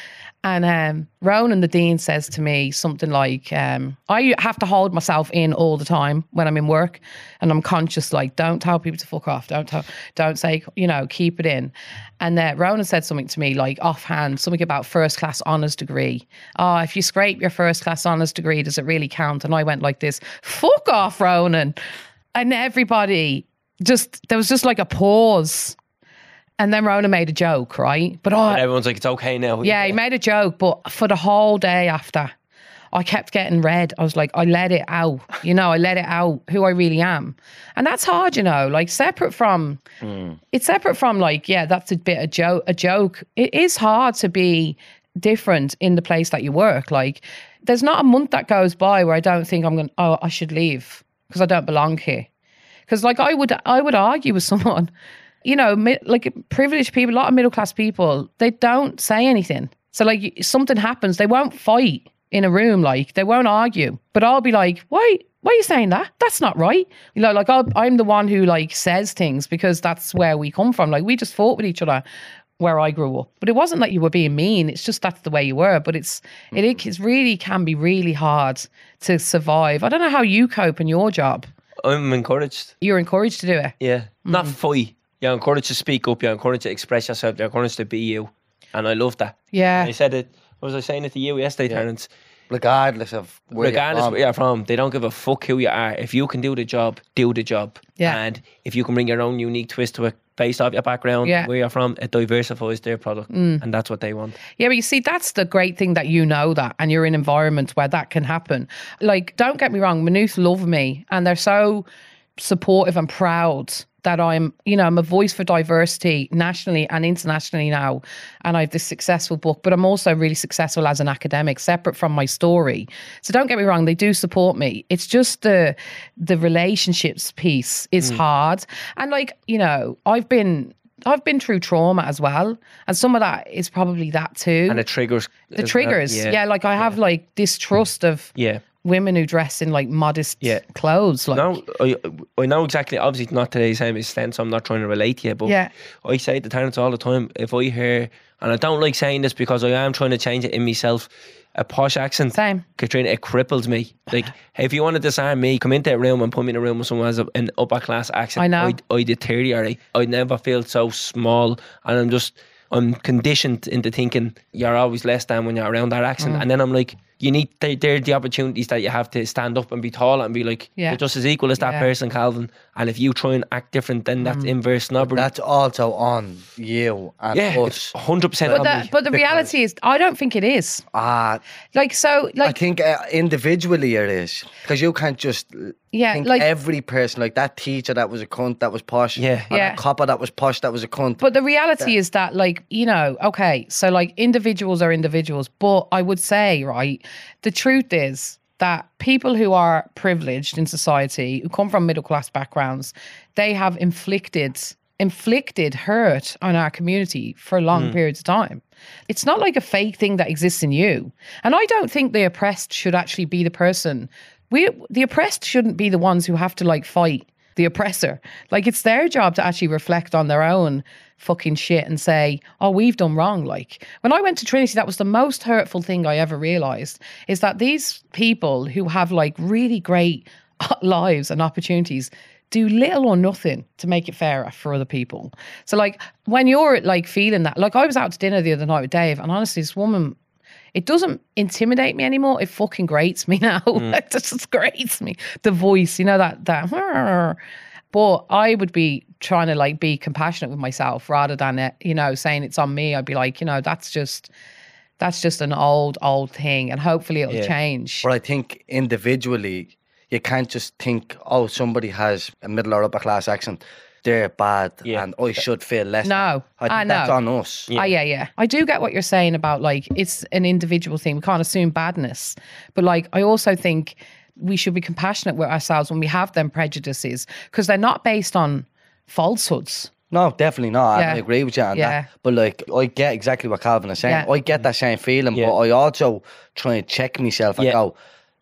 And um, Ronan, the dean, says to me something like, um, I have to hold myself in all the time when I'm in work. And I'm conscious, like, don't tell people to fuck off. Don't tell, don't say, you know, keep it in. And uh, Ronan said something to me, like, offhand, something about first class honours degree. Oh, if you scrape your first class honours degree, does it really count? And I went like this, fuck off, Ronan. And everybody just, there was just like a pause. And then Rona made a joke, right? But, oh, And everyone's like, it's okay now. yeah, he made a joke, but for the whole day after, I kept getting red. I was like, I let it out. You know, I let it out who I really am. And that's hard, you know, like separate from, mm. it's separate from like, yeah, that's a bit of joke, a joke. It is hard to be different in the place that you work. Like, there's not a month that goes by where I don't think I'm going, oh, I should leave because I don't belong here. Because like I would, I would argue with someone, you know, mi- like privileged people, a lot of middle class people, they don't say anything. So like something happens, they won't fight in a room, like they won't argue. But I'll be like, why, why are you saying that? That's not right. You know, like I'll, I'm the one who like says things because that's where we come from. Like we just fought with each other where I grew up. But it wasn't that you were being mean. It's just that's the way you were. But it's, it, it really can be really hard to survive. I don't know how you cope in your job. I'm encouraged. You're encouraged to do it. Yeah. Not fight. You're encouraged to speak up. You're encouraged to express yourself. You're encouraged to be you. And I love that. Yeah. I said it, what was I saying it to you yesterday, Yeah. Terence? Regardless of where Regardless you're of from. where you're from, they don't give a fuck who you are. If you can do the job, do the job. Yeah. And if you can bring your own unique twist to it based off your background, Yeah. where you're from, it diversifies their product. And that's what they want. Yeah, but you see, that's the great thing that you know that and you're in environments where that can happen. Like, don't get me wrong, Maynooth love me and they're so supportive and proud that I'm, you know, I'm a voice for diversity nationally and internationally now. And I have this successful book, but I'm also really successful as an academic, separate from my story. So don't get me wrong, they do support me. It's just the the relationships piece is hard. And like, you know, I've been I've been through trauma as well. And some of that is probably that too. And it triggers. the triggers. Yeah. like I have like distrust of Yeah. women who dress in like modest Yeah. clothes. Like, No, I, I know exactly. Obviously, not today's same extent, so I'm not trying to relate to you. But Yeah. I say to Terence all the time, if I hear, and I don't like saying this because I am trying to change it in myself, a posh accent, Same. Katrina, it cripples me. Like, if you want to disarm me, come into a room and put me in a room with someone who has a, an upper class accent. I know. I'd, I deteriorate. I never feel so small, and I'm just, I'm conditioned into thinking you're always less than when you're around that accent, Mm. and then I'm like, you need, they're, they're the opportunities that you have to stand up and be tall and be like, Yeah. you're just as equal as that Yeah. person, Calvin. And if you try and act different, then that's Mm. inverse snobbery. That's also on you and yeah, us. it's one hundred percent But on the, me. but the reality is, I don't think it is. Ah, Like, so, I like, think uh, individually it is. Because you can't just yeah, think like, every person, like that teacher that was a cunt that was posh. Yeah. And Yeah. that copper that was posh that was a cunt. but the reality is that, like, you know, okay, so like individuals are individuals, but I would say, right, the truth is that people who are privileged in society, who come from middle class backgrounds, they have inflicted inflicted hurt on our community for long periods of time. It's not like a fake thing that exists in you. And I don't think the oppressed should actually be the person. We the oppressed shouldn't be the ones who have to like fight the oppressor. Like, it's their job to actually reflect on their own fucking shit and say, oh, we've done wrong. Like, when I went to Trinity, that was the most hurtful thing I ever realized, is that these people who have like really great lives and opportunities do little or nothing to make it fairer for other people. So like, when you're like feeling that, like I was out to dinner the other night with Dave, and honestly, this woman, it doesn't intimidate me anymore. It fucking grates me now. It just grates me. The voice, you know, that, that, but I would be trying to like be compassionate with myself rather than it, you know, saying it's on me. I'd be like, you know, that's just, that's just an old, old thing. And hopefully it'll Yeah. change. But I think individually, you can't just think, oh, somebody has a middle or upper class accent, they're bad, Yeah. and I should feel less. No, than. I think I that's know. on us. Yeah. Oh, yeah, yeah. I do get what you're saying about like it's an individual thing. We can't assume badness. But like I also think we should be compassionate with ourselves when we have them prejudices, because they're not based on falsehoods. No, definitely not. Yeah. I agree with you on Yeah. that. But like, I get exactly what Calvin is saying. Yeah. I get that same feeling, Yeah. but I also try and check myself and Yeah. go,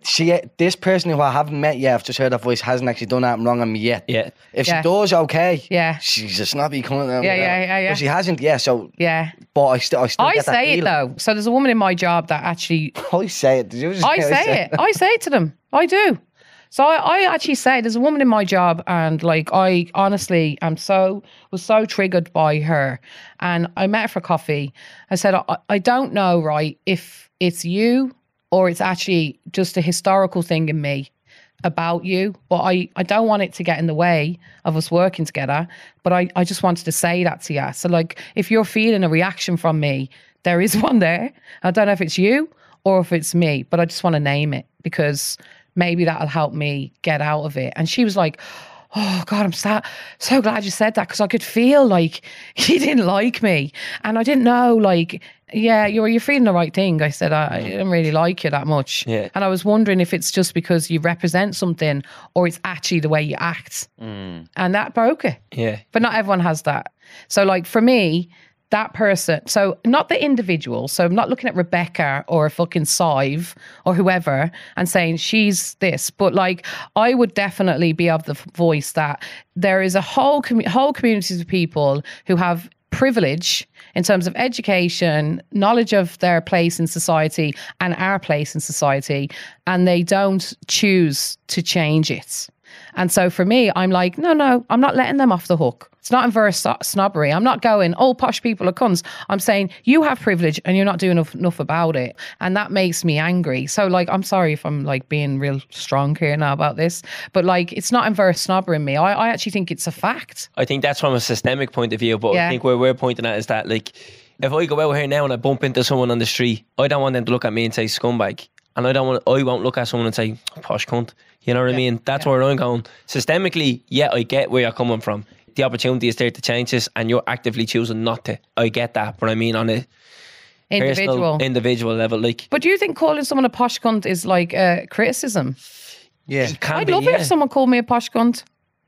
she, this person who I haven't met yet, I've just heard her voice, hasn't actually done anything wrong on me yet. Yeah. If Yeah. she does, okay. Yeah. She's a snobby cunt. Yeah, yeah, yeah, yeah. But she hasn't yet, so. Yeah. But I still, I still I get that say it feeling. though. So there's a woman in my job that actually I say it. Did you just I say it. I say it to them. I do. So I, I actually say there's a woman in my job, and like I honestly am so was so triggered by her, and I met her for coffee. I said I, I don't know, right, if it's you or it's actually just a historical thing in me about you, but I, I don't want it to get in the way of us working together. But I, I just wanted to say that to you. So like if you're feeling a reaction from me, there is one there. I don't know if it's you or if it's me, but I just want to name it because maybe that'll help me get out of it. And she was like, oh God, I'm so, so glad you said that because I could feel like you didn't like me. And I didn't know, like, yeah, you're, you're feeling the right thing. I said, I, I didn't really like you that much. Yeah. And I was wondering if it's just because you represent something or it's actually the way you act. Mm. And that broke it. Yeah. But not everyone has that. So like for me, that person, so not the individual. So I'm not looking at Rebecca or fucking Sive or whoever and saying she's this, but like I would definitely be of the voice that there is a whole commu- whole communities of people who have privilege in terms of education, knowledge of their place in society and our place in society, and they don't choose to change it. And so for me, I'm like, no, no, I'm not letting them off the hook. It's not inverse so- snobbery. I'm not going, oh, posh people are cunts. I'm saying you have privilege and you're not doing enough, enough about it. And that makes me angry. So like, I'm sorry if I'm like being real strong here now about this, but like, it's not inverse snobbery me. I, I actually think it's a fact. I think that's from a systemic point of view, but Yeah. I think where we're pointing at is that, like, if I go out here now and I bump into someone on the street, I don't want them to look at me and say scumbag. And I don't want, I won't look at someone and say, posh cunt. You know what I mean? That's where I'm going. Systemically, yeah, I get where you're coming from. The opportunity is there to change this and you're actively choosing not to. I get that. But I mean, on a Individual. personal, individual level, like, But do you think calling someone a posh cunt is like a criticism? Yeah. it can I'd be, love yeah. it if someone called me a posh cunt.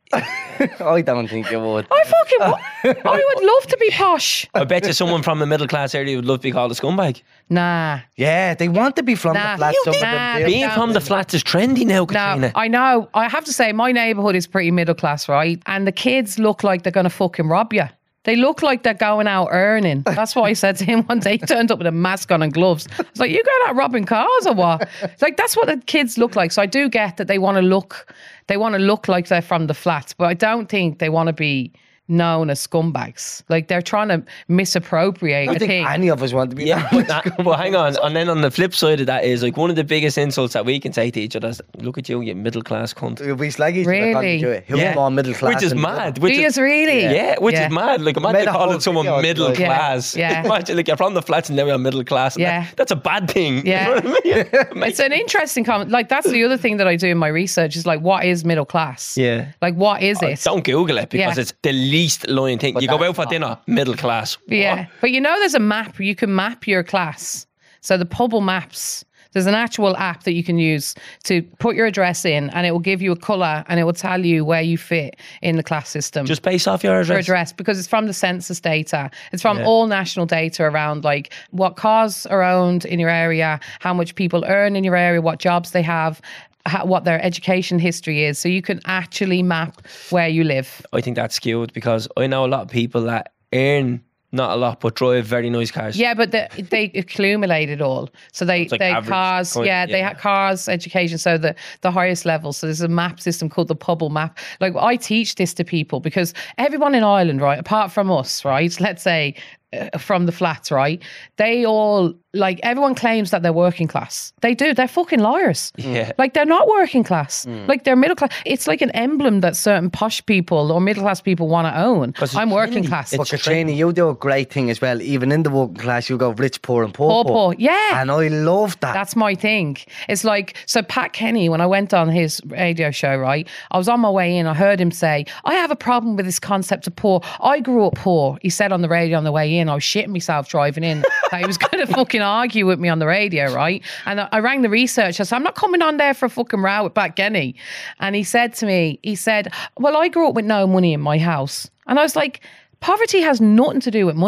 I don't think you would. I fucking, wo- I would love to be posh. I bet you someone from a middle class area would love to be called a scumbag. Nah. Yeah, they want to be from Nah. the flats. You some of think- them Nah, do. they Being don't. from the flats is trendy now, No, Katrina. I know. I have to say, my neighbourhood is pretty middle class, right? And the kids look like they're going to fucking rob you. They look like they're going out earning. That's what I said to him one day. He turned up with a mask on and gloves. I was like, you going out robbing cars or what? It's like, that's what the kids look like. So I do get that they want to look, they want to look like they're from the flats, but I don't think they want to be known as scumbags. Like they're trying to misappropriate I a think thing. any of us want to be. Yeah, but, that, but hang on. And then on the flip side of that is like one of the biggest insults that we can say to each other is, look at you, you middle class cunt. We slag each other. Really? can't we, Joey? Who's Yeah. more middle class? Which is than the mad. other? Which Do is, you really? yeah, which Yeah. is mad. Like Made imagine a calling whole someone video, middle like- Yeah, class. yeah. Imagine like you're from the flats and now you're middle class. And Yeah. that, that's a bad thing. Yeah. You know what I mean? It's an interesting comment. Like that's the other thing that I do in my research is like, what is middle class? Yeah. Like, what is it? Don't Google it because Yeah. it's the least lying thing. But You go that's out for dinner, middle class. Yeah, What? but you know, there's a map. You can map your class. So the Pubble Maps. There's an actual app that you can use to put your address in, and it will give you a color, and it will tell you where you fit in the class system. Just based off your your address. address, because it's from the census data. It's from Yeah. all national data around like what cars are owned in your area, how much people earn in your area, what jobs they have, how, what their education history is. So you can actually map where you live. I think that's skewed because I know a lot of people that earn not a lot but drive very nice cars. Yeah, but the, they accumulate it all. So they It's like they average cars, kind- yeah, they yeah. had cars, education. So the the highest level. So there's a map system called the Pubble Map. Like I teach this to people because everyone in Ireland, right, apart from us, right, let's say uh, from the flats, right, they all like everyone claims that they're working class. They do. They're fucking liars. Yeah. Like they're not working class. Like they're middle class. It's like an emblem that certain posh people or middle class people want to own. 'Cause it's I'm working trendy. class. It's But Katrina, you do a great thing as well. Even in the working class, you go rich, poor, and poor. Poor, poor. Yeah. And I love that. That's my thing. It's like, so Pat Kenny, when I went on his radio show, right, I was on my way in, I heard him say, I have a problem with this concept of poor. I grew up poor. He said on the radio on the way in, I was shitting myself driving in, that he was going to fucking argue with me on the radio, right? And I, I rang the researcher. I said, I'm not coming on there for a fucking row with Pat Kenny. And he said to me, he said, well, I grew up with no money in my house. And I was like, poverty has nothing to do with money.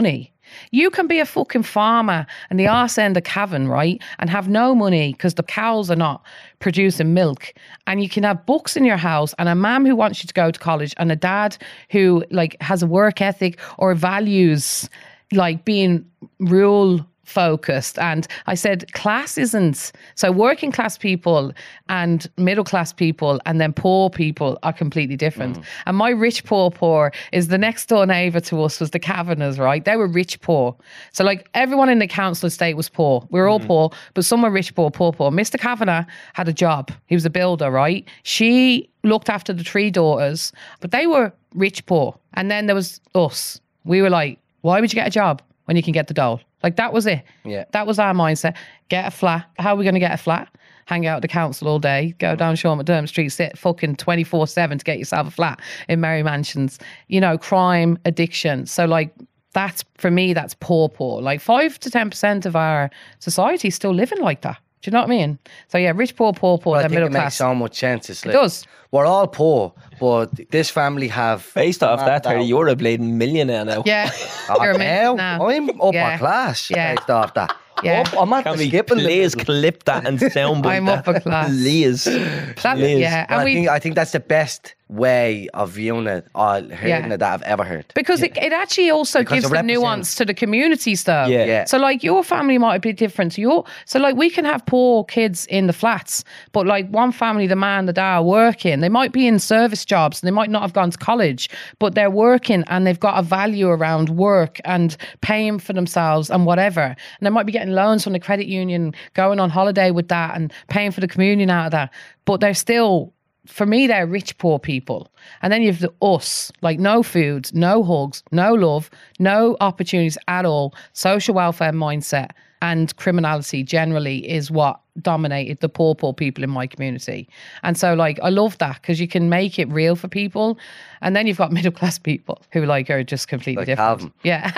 You can be a fucking farmer in the arse end of Cavan, right? And have no money because the cows are not producing milk. And you can have books in your house and a mum who wants you to go to college and a dad who like has a work ethic or values like being rule focused. And I said class isn't, so working class people and middle class people and then poor people are completely different. Mm. And my rich poor poor is the next door neighbour to us was the Kavanaghs, right? They were rich poor. So like everyone in the council estate was poor. We were all mm. poor, but some were rich poor, poor poor. Mister Kavanagh had a job. He was a builder, right? She looked after the three daughters, but they were rich poor. And then there was us. We were like, why would you get a job when you can get the dole? Like that was it. Yeah. That was our mindset. Get a flat. How are we going to get a flat? Hang out at the council all day, go down Sean McDermott Street, sit fucking twenty-four seven to get yourself a flat in Merry Mansions. You know, crime, addiction. So like that's, for me, that's poor, poor. Like five to ten percent of our society is still living like that. Do you know what I mean? So yeah, rich, poor, poor, poor, Well, I then think middle it makes class. so much sense. It's It like, does. We're all poor, but this family have... Based off that, mapped Terry, out- you're a bleeding millionaire now. Yeah. Oh, You're a now, myth now. I'm upper Yeah. class Yeah. based off that. Yeah. Up, I'm at Can the we skipping the please middle. clip that and soundbite I'm that? upper class. Please. That, Please. yeah. But And I, we, think, I think that's the best way of viewing it or hearing Yeah. it that I've ever heard. because it, it actually also Because gives it the represents- nuance to the community stuff. Yeah. Yeah. So like your family might be different to your, so like we can have poor kids in the flats, but like one family, the man, the dad are working. They might be in service jobs and they might not have gone to college, but they're working and they've got a value around work and paying for themselves and whatever. And they might be getting loans from the credit union, going on holiday with that and paying for the communion out of that. But they're still, for me, they're rich, poor people. And then you have the us, like no food, no hugs, no love, no opportunities at all, social welfare mindset and criminality generally is what dominated the poor, poor people in my community. And so like, I love that because you can make it real for people. And then you've got middle class people who like are just completely Like different. Calvin. Yeah.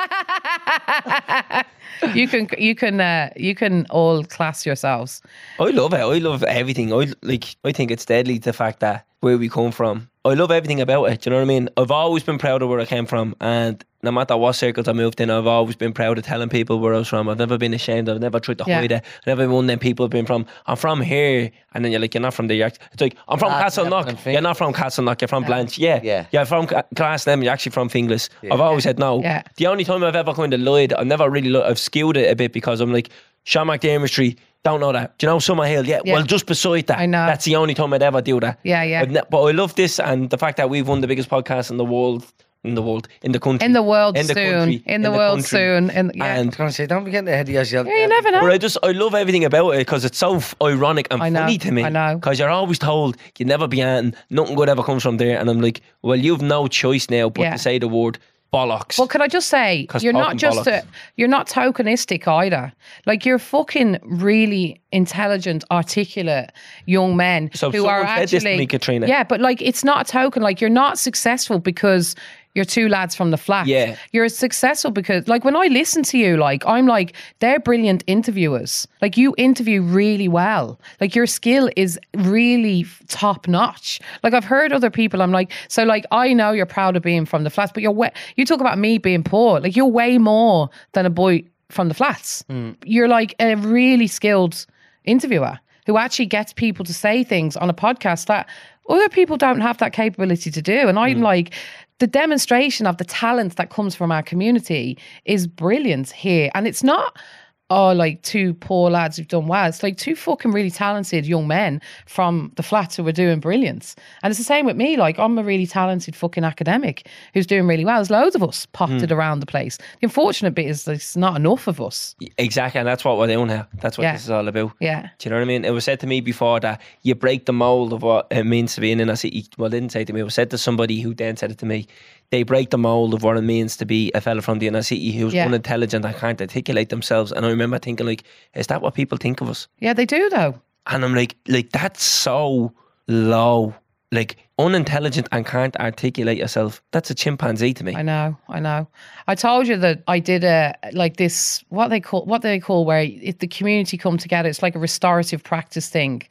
you can, you can, uh, you can all class yourselves. I love it. I love everything. I like. I think it's deadly the fact that where we come from. I love everything about it. Do you know what I mean? I've always been proud of where I came from, and no matter what circles I moved in, I've always been proud of telling people where I was from. I've never been ashamed. I've never tried to Yeah. hide it. I've never been one of them people have been from. I'm from here, and then you're like, you're not from there. You're act- It's like I'm from Ah, Castleknock. yeah, from You're not from Castleknock. You're from Blanche. Yeah, Yeah. You're from Ca- Glasnevin. You're actually from Finglas. I've always said no. Yeah. The only time I've ever kind of lied, I've never really. Li- I've skewed it a bit because I'm like, Sean McDermott Street. Don't know that. Do you know Summer Hill? Yeah, Yeah. well, just beside that. I know. That's the only time I'd ever do that. Yeah, yeah. I've ne- but I love this and the fact that we've won the biggest podcast in the world, in the world, in the country. In the world In the soon. country, in the world country. soon. In, yeah. I And was going to say, don't be getting ahead of yourself. yeah, you never know. but I just, I love everything about it because it's so f- ironic and I know, funny to me. I know. Because you're always told you never be anting, nothing good ever comes from there. And I'm like, well, you've no choice now but Yeah. to say the word bollocks. Well, can I just say, 'Cause you're not talking just a, bollocks. you're not tokenistic either. Like you're fucking really intelligent, articulate young men So who are someone said actually. this to me, Katrina. Yeah, but like it's not a token. Like you're not successful because you're two lads from the flat. Yeah. You're successful because, like, when I listen to you, like, I'm like, they're brilliant interviewers. Like, you interview really well. Like, your skill is really top notch. Like, I've heard other people, I'm like, so, like, I know you're proud of being from the flats, but you're, way, you talk about me being poor. Like, you're way more than a boy from the flats. You're like a really skilled interviewer who actually gets people to say things on a podcast that other people don't have that capability to do. And I'm like, the demonstration of the talent that comes from our community is brilliant here. And it's not, oh, like two poor lads who've done well. It's like two fucking really talented young men from the flats who are doing brilliance. And it's the same with me. Like, I'm a really talented fucking academic who's doing really well. There's loads of us potted around the place. The unfortunate bit is there's not enough of us. Exactly, and that's what we're doing here. That's what Yeah. this is all about. Yeah. Do you know what I mean? It was said to me before that you break the mold of what it means to be in inner city. Well, they didn't say it to me. It was said to somebody who then said it to me. They break the mold of what it means to be a fella from the inner city who's Yeah. unintelligent and can't articulate themselves. And I remember thinking, like, is that what people think of us? Yeah, they do though. And I'm like, like that's so low. Like, unintelligent and can't articulate yourself. That's a chimpanzee to me. I know, I know. I told you that I did a like this. What they call what they call where if the community come together, it's like a restorative practice thing.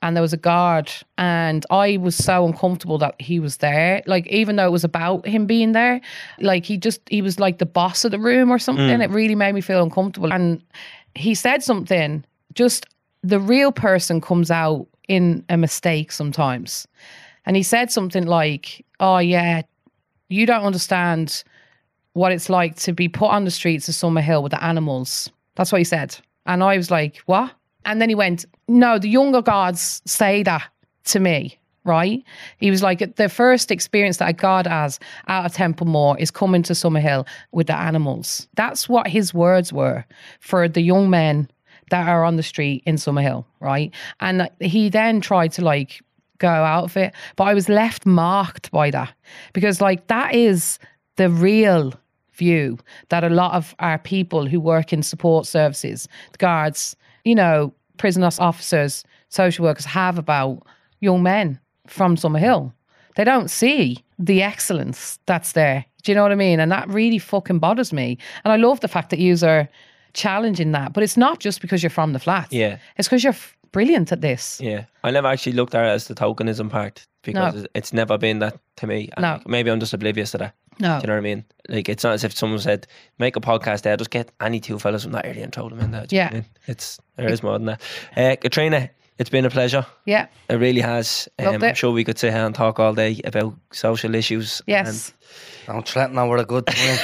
and there was a guard, and I was so uncomfortable that he was there. Like, even though it was about him being there, like he just, he was like the boss of the room or something. It really made me feel uncomfortable. And he said something, just the real person comes out in a mistake sometimes. And he said something like, oh yeah, you don't understand what it's like to be put on the streets of Summerhill with the animals. That's what he said. And I was like, what? And then he went, no, the younger guards say that to me, right? He was like, the first experience that a guard has out of Templemore is coming to Summerhill with the animals. That's what his words were for the young men that are on the street in Summerhill, right? And he then tried to like go out of it. But I was left marked by that, because like that is the real view that a lot of our people who work in support services, the guards, you know, prison officers, social workers have about young men from Summerhill. They don't see the excellence that's there. Do you know what I mean? And that really fucking bothers me. And I love the fact that you are challenging that. But it's not just because you're from the flats. Yeah. It's because you're f- brilliant at this. Yeah. I never actually looked at it as the tokenism part, because No. it's- it's never been that to me. And No. maybe I'm just oblivious to that. No. Do you know what I mean? Like, it's not as if someone said, make a podcast there, just get any two fellas from that area and throw them in there. Do you know Yeah. what I mean? It's, there is more than that. Uh, Katrina, it's been a pleasure. Yeah. It really has. Um, Loved I'm it. sure we could sit here and talk all day about social issues. Yes. Don't threaten her with a good time.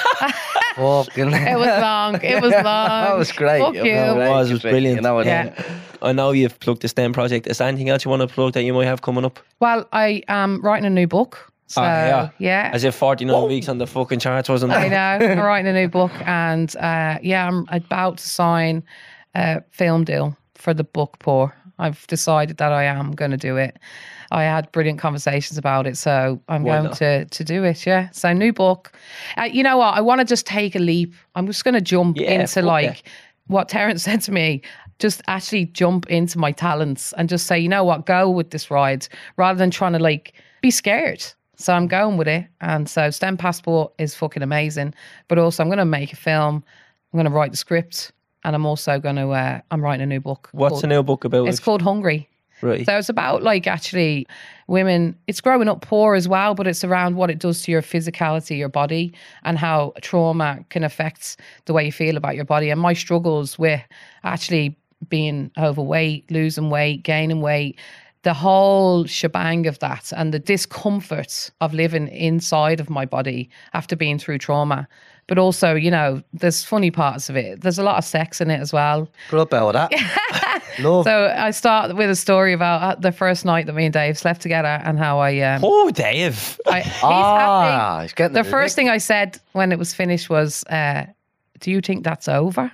Fucking It was long. It was long. That was great. Fuck You you. know, It was, it was brilliant. You know what I mean? Yeah. I know you've plugged the STEM project. Is there anything else you want to plug that you might have coming up? Well, I am writing a new book. So, Oh, yeah. yeah. As if forty-nine weeks on the fucking charts wasn't I it? know. I'm writing a new book, and uh, yeah, I'm about to sign a film deal for the book Poor. I've decided that I am going to do it. I had brilliant conversations about it, so I'm Why going not? to to do it. Yeah. So new book. Uh, you know what? I want to just take a leap. I'm just going to jump Yeah, into fuck like it. what Terence said to me. Just actually jump into my talents and just say, you know what, go with this ride rather than trying to like be scared. So I'm going with it. And so STEM Passport is fucking amazing. But also I'm going to make a film. I'm going to write the script. And I'm also going to, uh, I'm writing a new book. What's called, the new book about? It's called Hungry. Right. So it's about like actually women, it's growing up poor as well, but it's around what it does to your physicality, your body, and how trauma can affect the way you feel about your body. And my struggles with actually being overweight, losing weight, gaining weight, the whole shebang of that, and the discomfort of living inside of my body after being through trauma. But also, you know, there's funny parts of it. There's a lot of sex in it as well. Good about that. Love. So I start with a story about uh, the first night that me and Dave slept together and how I... Um, Oh, Dave. I he's ah, happy. he's getting The it, first isn't thing I said when it was finished was, uh, do you think that's over?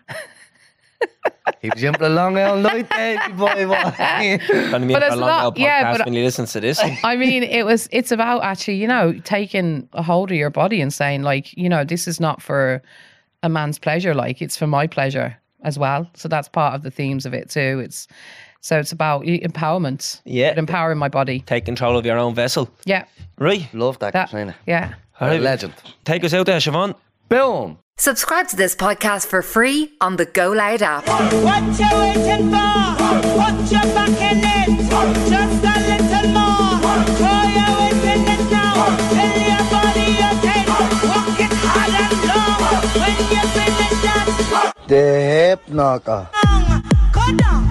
he? He was jumping along all night, baby boy. What? Gonna be But a it's long not- old yeah, podcast but- when he listens to this. I mean, it was. It's about actually, you know, taking a hold of your body and saying, like, you know, this is not for a man's pleasure. Like, it's for my pleasure as well. So that's part of the themes of it too. It's so it's about empowerment. Yeah. But empowering my body. Take control of your own vessel. Yeah. Right. Love that, That. Katrina. Yeah. All right. Legend. Take us out there, Siobhan. Boom. Subscribe to this podcast for free on the Go Loud app. What you waiting for? Put your back in it. Just a little more. Throw your weight in it now. Tell your body you can. Walk it hard and long. When you finish that The hip knocker. song, go down.